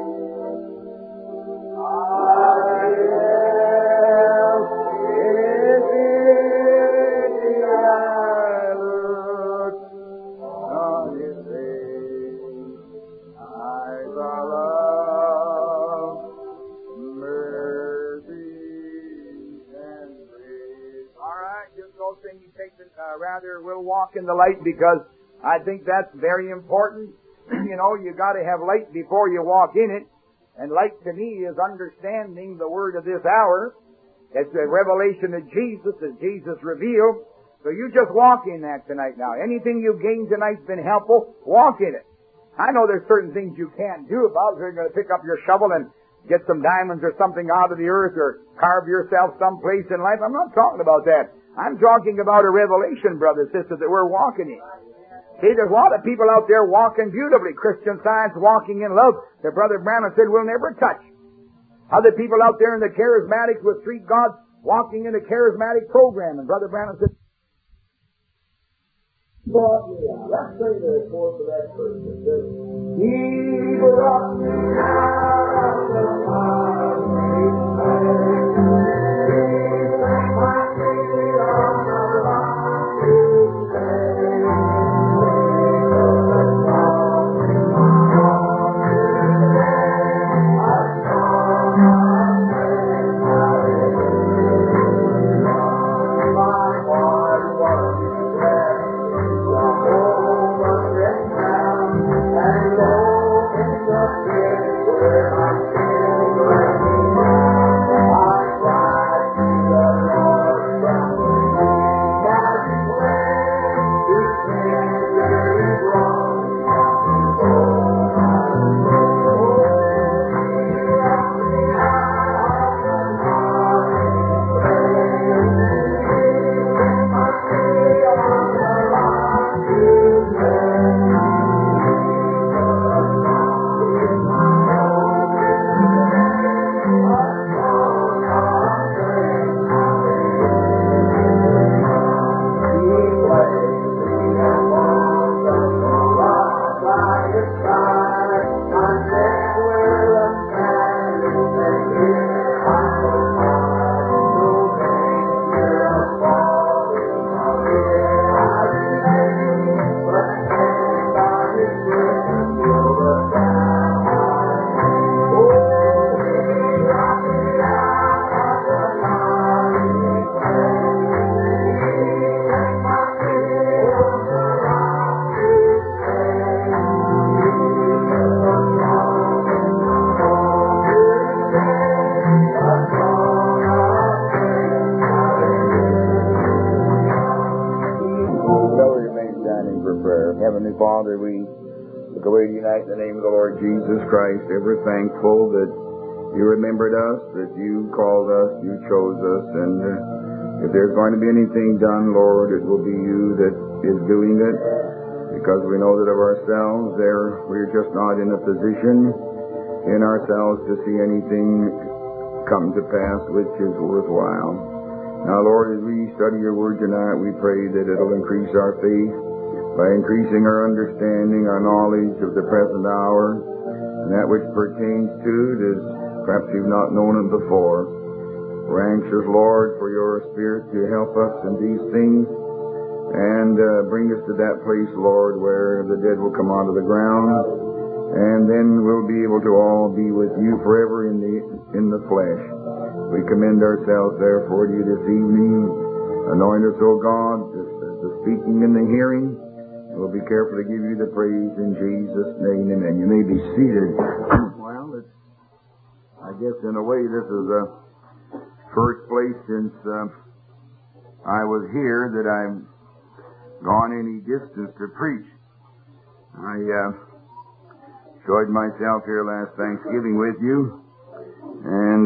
Rather, we'll walk in the light because I think that's very important. You know, you got to have light before you walk in it. And light to me is understanding the word of this hour. It's a revelation of Jesus as Jesus revealed. So you just walk in that tonight now. Anything you've gained tonight's been helpful, walk in it. I know there's certain things you can't do about it. You're going to pick up your shovel and get some diamonds or something out of the earth or carve yourself someplace in life. I'm not talking about that. I'm talking about a revelation, brothers and sisters, that we're walking in. See, there's a lot of people out there walking beautifully. Christian Science, walking in love, that Brother Branham said we'll never touch. Other people out there in the charismatics with street gods walking in a charismatic program, and Brother Branham said, let's say the chorus of that verse. It says, He brought me out of the miry clay. He set my feet on the rocky way. The song in my heart today, a song of praise, hallelujah. My heart was glad. Heavenly Father, we look away tonight in the name of the Lord Jesus Christ, ever thankful that you remembered us, that you called us, you chose us, and if there's going to be anything done, Lord, it will be you that is doing it, because we know that of ourselves, we're just not in a position in ourselves to see anything come to pass which is worthwhile. Now, Lord, as we study your word tonight, we pray that it'll increase our faith, by increasing our understanding, our knowledge of the present hour, and that which pertains to it as perhaps you've not known it before. We're anxious, Lord, for your Spirit to help us in these things and bring us to that place, Lord, where the dead will come out of the ground, and then we'll be able to all be with you forever in the flesh. We commend ourselves, therefore, to you this evening. Anoint us, O God, the speaking and the hearing. We'll be careful to give you the praise in Jesus' name, and you may be seated. Well, I guess in a way this is the first place since I was here that I've gone any distance to preach. I enjoyed myself here last Thanksgiving with you, and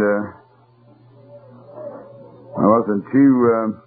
I wasn't too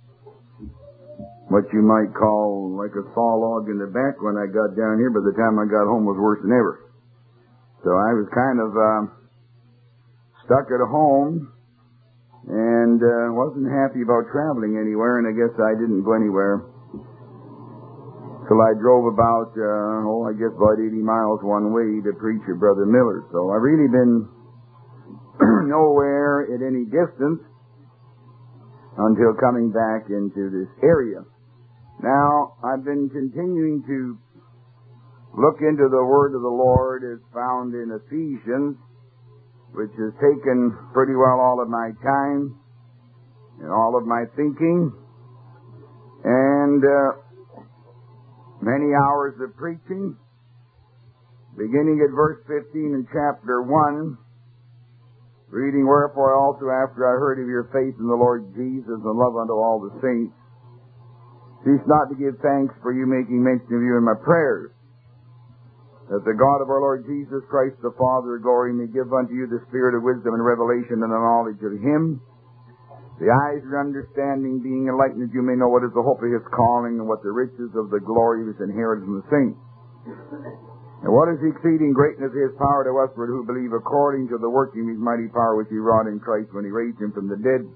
what you might call like a saw log in the back when I got down here. By the time I got home, it was worse than ever. So I was kind of stuck at home and wasn't happy about traveling anywhere, and I guess I didn't go anywhere till I drove about, about 80 miles one way to preach at Brother Miller's. So I've really been nowhere at any distance until coming back into this area. Now, I've been continuing to look into the Word of the Lord as found in Ephesians, which has taken pretty well all of my time and all of my thinking and many hours of preaching, beginning at verse 15 in chapter 1, reading, Wherefore also after I heard of your faith in the Lord Jesus and love unto all the saints, cease not to give thanks for you, making mention of you in my prayers, that the God of our Lord Jesus Christ, the Father of glory, may give unto you the spirit of wisdom and revelation and the knowledge of him, the eyes of your understanding being enlightened, that you may know what is the hope of his calling and what the riches of the glory of his inheritance in the saints, and what is the exceeding greatness of his power to usward who believe, according to the working of his mighty power which he wrought in Christ when he raised him from the dead,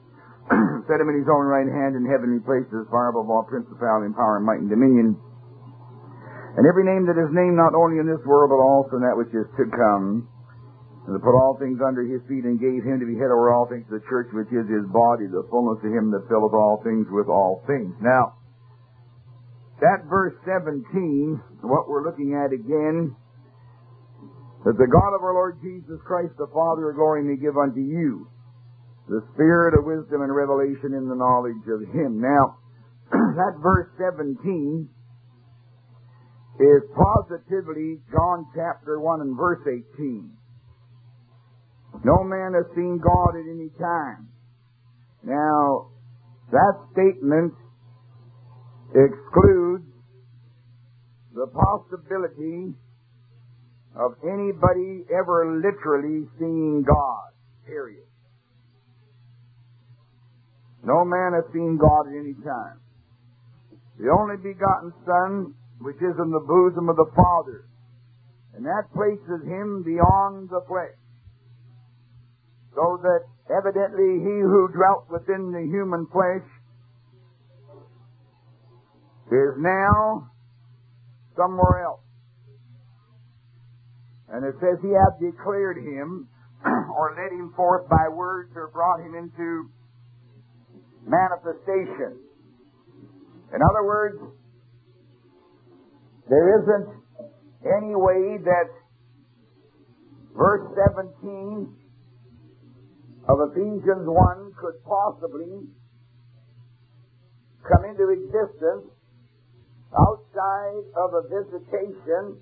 set him in his own right hand in heavenly places, far above all principality and power and might and dominion, and every name that is named not only in this world, but also in that which is to come, and to put all things under his feet, and gave him to be head over all things to the church, which is his body, the fullness of him that filleth all things with all things. Now, that verse 17, what we're looking at again, that the God of our Lord Jesus Christ, the Father of glory, may give unto you the spirit of wisdom and revelation in the knowledge of him. Now, that verse 17 is positively John chapter 1 and verse 18. No man has seen God at any time. Now, that statement excludes the possibility of anybody ever literally seeing God, period. No man has seen God at any time. The only begotten Son, which is in the bosom of the Father, and that places him beyond the flesh, so that evidently he who dwelt within the human flesh is now somewhere else. And it says he hath declared him, or led him forth by words, or brought him into manifestation. In other words, there isn't any way that verse 17 of Ephesians 1 could possibly come into existence outside of a visitation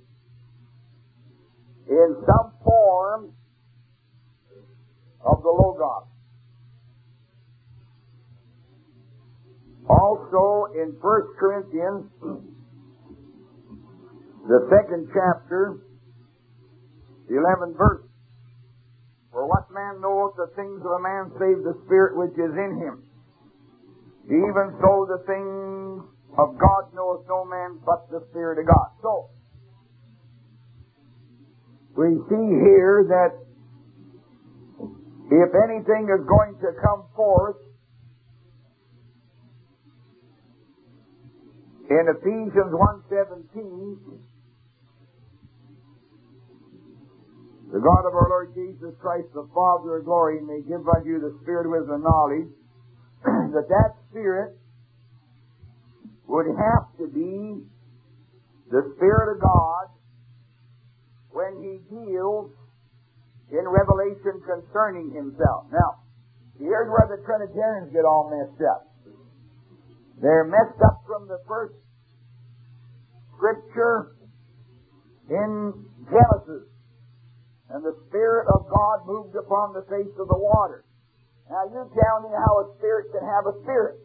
in some form of the Logos. Also in 1 Corinthians, the 2nd chapter, 11th verse, for what man knoweth the things of a man save the Spirit which is in him? Even so the things of God knoweth no man but the Spirit of God. So, we see here that if anything is going to come forth in Ephesians 1:17, the God of our Lord Jesus Christ, the Father of glory, may give unto you the spirit of wisdom and knowledge, that Spirit would have to be the Spirit of God when He deals in revelation concerning Himself. Now, here's where the Trinitarians get all messed up. They're messed up from the first Scripture in Genesis. And the Spirit of God moved upon the face of the water. Now you tell me how a spirit can have a spirit.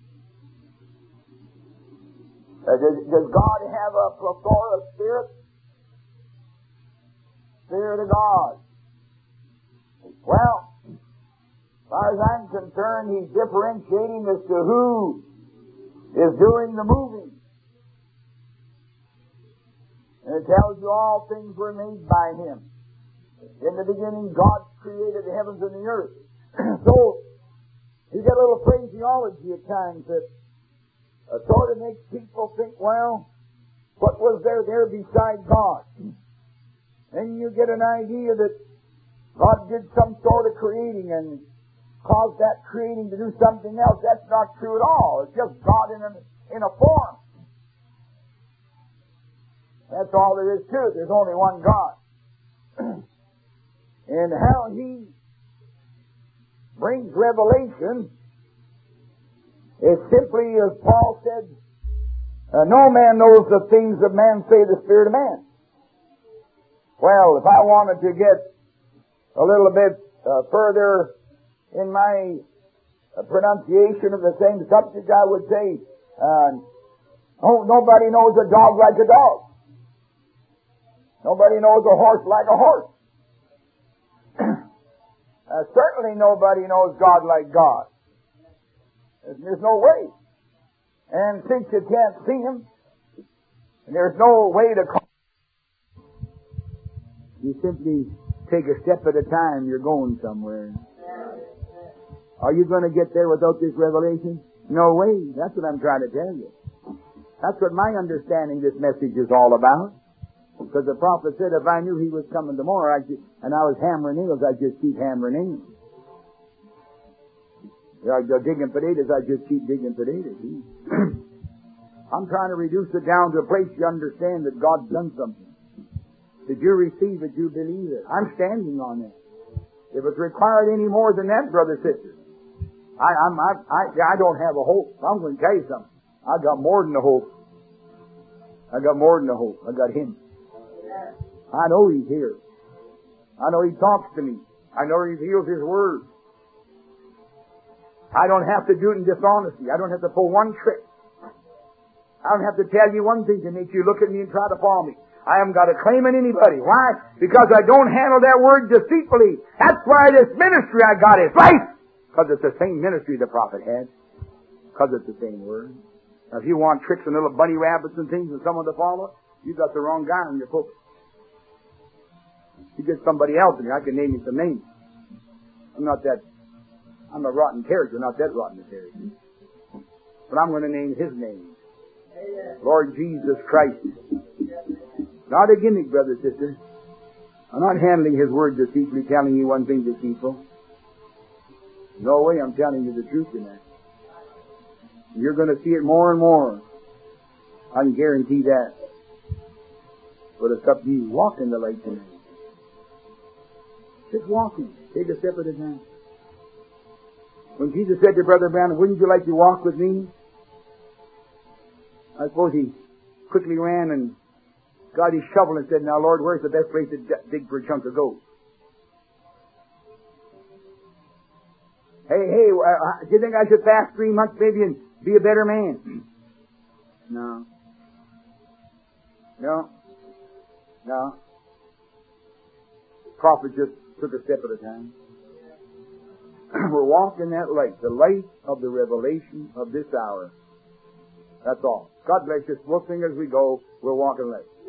Does God have a plethora of spirits? Spirit of God. Well, as far as I'm concerned, He's differentiating as to who is doing the moving. And it tells you all things were made by Him. In the beginning, God created the heavens and the earth. So, you get a little phraseology at times that sort of makes people think, well, what was there beside God? Then you get an idea that God did some sort of creating and caused that creating to do something else. That's not true at all. It's just God in a form. That's all there is to it. There's only one God. And how He brings revelation is simply, as Paul said, no man knows the things of man save the Spirit of man. Well, if I wanted to get a little bit further in my pronunciation of the same subject, I would say, nobody knows a dog like a dog. Nobody knows a horse like a horse. Certainly nobody knows God like God. There's no way. And since you can't see Him, and there's no way to call, you simply take a step at a time, you're going somewhere. Are you going to get there without this revelation? No way. That's what I'm trying to tell you. That's what my understanding of this message is all about. Because the prophet said if I knew he was coming tomorrow and I was hammering nails, I'd just keep hammering nails. I'd go digging potatoes, I'd just keep digging potatoes. I'm trying to reduce it down to a place you understand that God's done something. Did you receive it? You believe it? I'm standing on that. If it's required any more than that, brother, sister, I don't have a hope. I'm going to tell you something. I got more than a hope. I got more than a hope. I got Him. I know He's here. I know He talks to me. I know He reveals His Word. I don't have to do it in dishonesty. I don't have to pull one trick. I don't have to tell you one thing to make you look at me and try to follow me. I haven't got to claim on anybody. Why? Because I don't handle that word deceitfully. That's why this ministry I got is right. Because it's the same ministry the prophet had. Because it's the same word. Now, if you want tricks and little bunny rabbits and things and someone to follow, you got the wrong guy in your book. You get somebody else in here, I can name you some names. I'm a rotten character, not that rotten a character. But I'm going to name his name. Lord Jesus Christ. Not a gimmick, brother, sister. I'm not handling His word deceitfully, telling you one thing deceitful. No way, I'm telling you the truth in that. You're going to see it more and more. I can guarantee that. But it's up to you. Walk in the light tonight. Just walking. Take a step at a time. When Jesus said to Brother Brown, wouldn't you like to walk with me? I suppose he quickly ran and got his shovel and said, now, Lord, where's the best place to dig for a chunk of gold? Hey, do you think I should fast 3 months maybe and be a better man? No. The prophet just took a step at a time. We're walking that light, the light of the revelation of this hour. That's all. God bless you. We'll sing as we go. We're walking light.